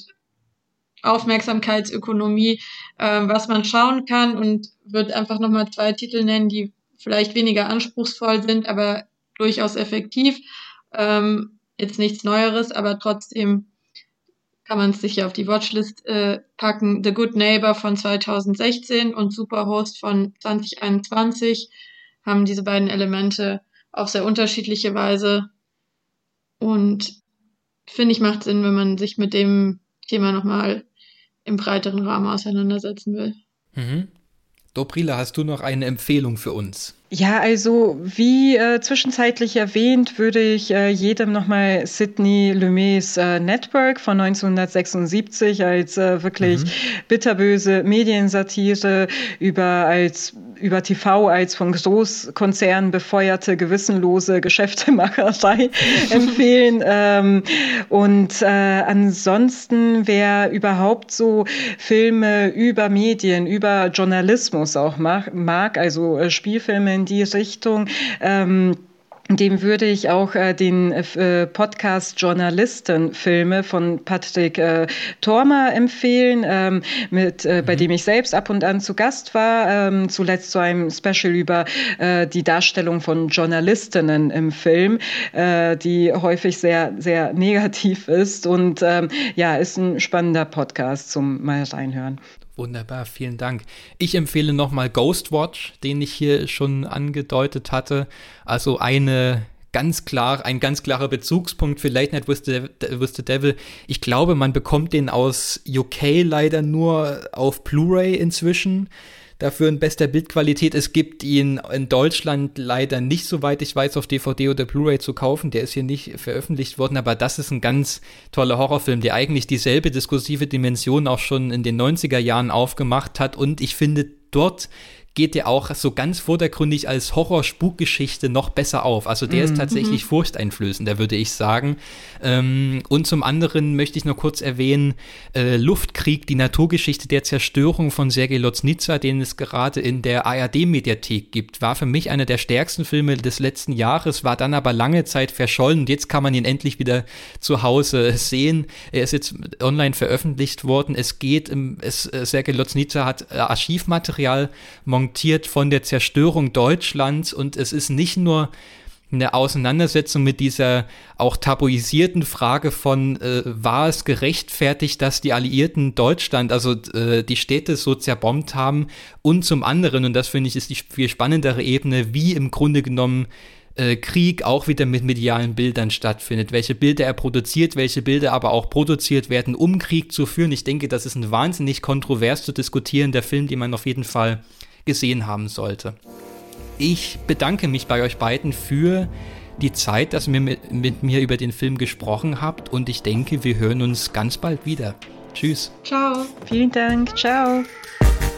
Aufmerksamkeitsökonomie, äh, was man schauen kann, und wird einfach nochmal zwei Titel nennen, die vielleicht weniger anspruchsvoll sind, aber durchaus effektiv. Ähm, jetzt nichts Neueres, aber trotzdem kann man es sicher auf die Watchlist äh, packen. The Good Neighbor von zweitausendsechzehn und Superhost von zwanzig einundzwanzig haben diese beiden Elemente auf sehr unterschiedliche Weise. Und finde ich, macht Sinn, wenn man sich mit dem Thema nochmal im breiteren Rahmen auseinandersetzen will. Mhm. Dobrila, hast du noch eine Empfehlung für uns? Ja, also wie äh, zwischenzeitlich erwähnt, würde ich äh, jedem nochmal Sidney Lumets äh, Network von neunzehnhundertsechsundsiebzig als äh, wirklich mhm. bitterböse Mediensatire über als über T V als von Großkonzernen befeuerte, gewissenlose Geschäftemacherei empfehlen. Ähm, und äh, ansonsten, wer überhaupt so Filme über Medien, über Journalismus auch mag, mag also äh, Spielfilme in die Richtung, ähm, dem würde ich auch äh, den äh, Podcast Journalistenfilme von Patrick äh, Tormer empfehlen, ähm, mit, äh, mhm. bei dem ich selbst ab und an zu Gast war, ähm, zuletzt zu einem Special über äh, die Darstellung von Journalistinnen im Film, äh, die häufig sehr, sehr negativ ist und ähm, ja, ist ein spannender Podcast zum mal reinhören. Wunderbar, vielen Dank. Ich empfehle nochmal Ghostwatch, den ich hier schon angedeutet hatte. Also eine ganz klar, ein ganz klarer Bezugspunkt für Late Night with the, with the Devil. Ich glaube, man bekommt den aus U K leider nur auf Blu-ray inzwischen. Dafür in bester Bildqualität. Es gibt ihn in Deutschland leider nicht, soweit ich weiß, auf D V D oder Blu-ray zu kaufen. Der ist hier nicht veröffentlicht worden, aber das ist ein ganz toller Horrorfilm, der eigentlich dieselbe diskursive Dimension auch schon in den neunziger Jahren aufgemacht hat. Und ich finde, dort geht der auch so ganz vordergründig als Horror-Spukgeschichte noch besser auf. Also der mhm. ist tatsächlich furchteinflößender, würde ich sagen. Ähm, und zum anderen möchte ich noch kurz erwähnen, äh, Luftkrieg, die Naturgeschichte der Zerstörung von Sergei Loznitsa, den es gerade in der A R D-Mediathek gibt, war für mich einer der stärksten Filme des letzten Jahres, war dann aber lange Zeit verschollen und jetzt kann man ihn endlich wieder zu Hause sehen. Er ist jetzt online veröffentlicht worden. Es geht, im, es, Sergei Loznitsa hat äh, Archivmaterial montiert von der Zerstörung Deutschlands und es ist nicht nur eine Auseinandersetzung mit dieser auch tabuisierten Frage von, äh, war es gerechtfertigt, dass die Alliierten Deutschland, also äh, die Städte so zerbombt haben, und zum anderen, und das finde ich ist die viel spannendere Ebene, wie im Grunde genommen äh, Krieg auch wieder mit medialen Bildern stattfindet, welche Bilder er produziert, welche Bilder aber auch produziert werden, um Krieg zu führen. Ich denke, das ist ein wahnsinnig kontrovers zu diskutierender Film, den man auf jeden Fall gesehen haben sollte. Ich bedanke mich bei euch beiden für die Zeit, dass ihr mit, mit mir über den Film gesprochen habt und ich denke, wir hören uns ganz bald wieder. Tschüss. Ciao. Vielen Dank. Ciao.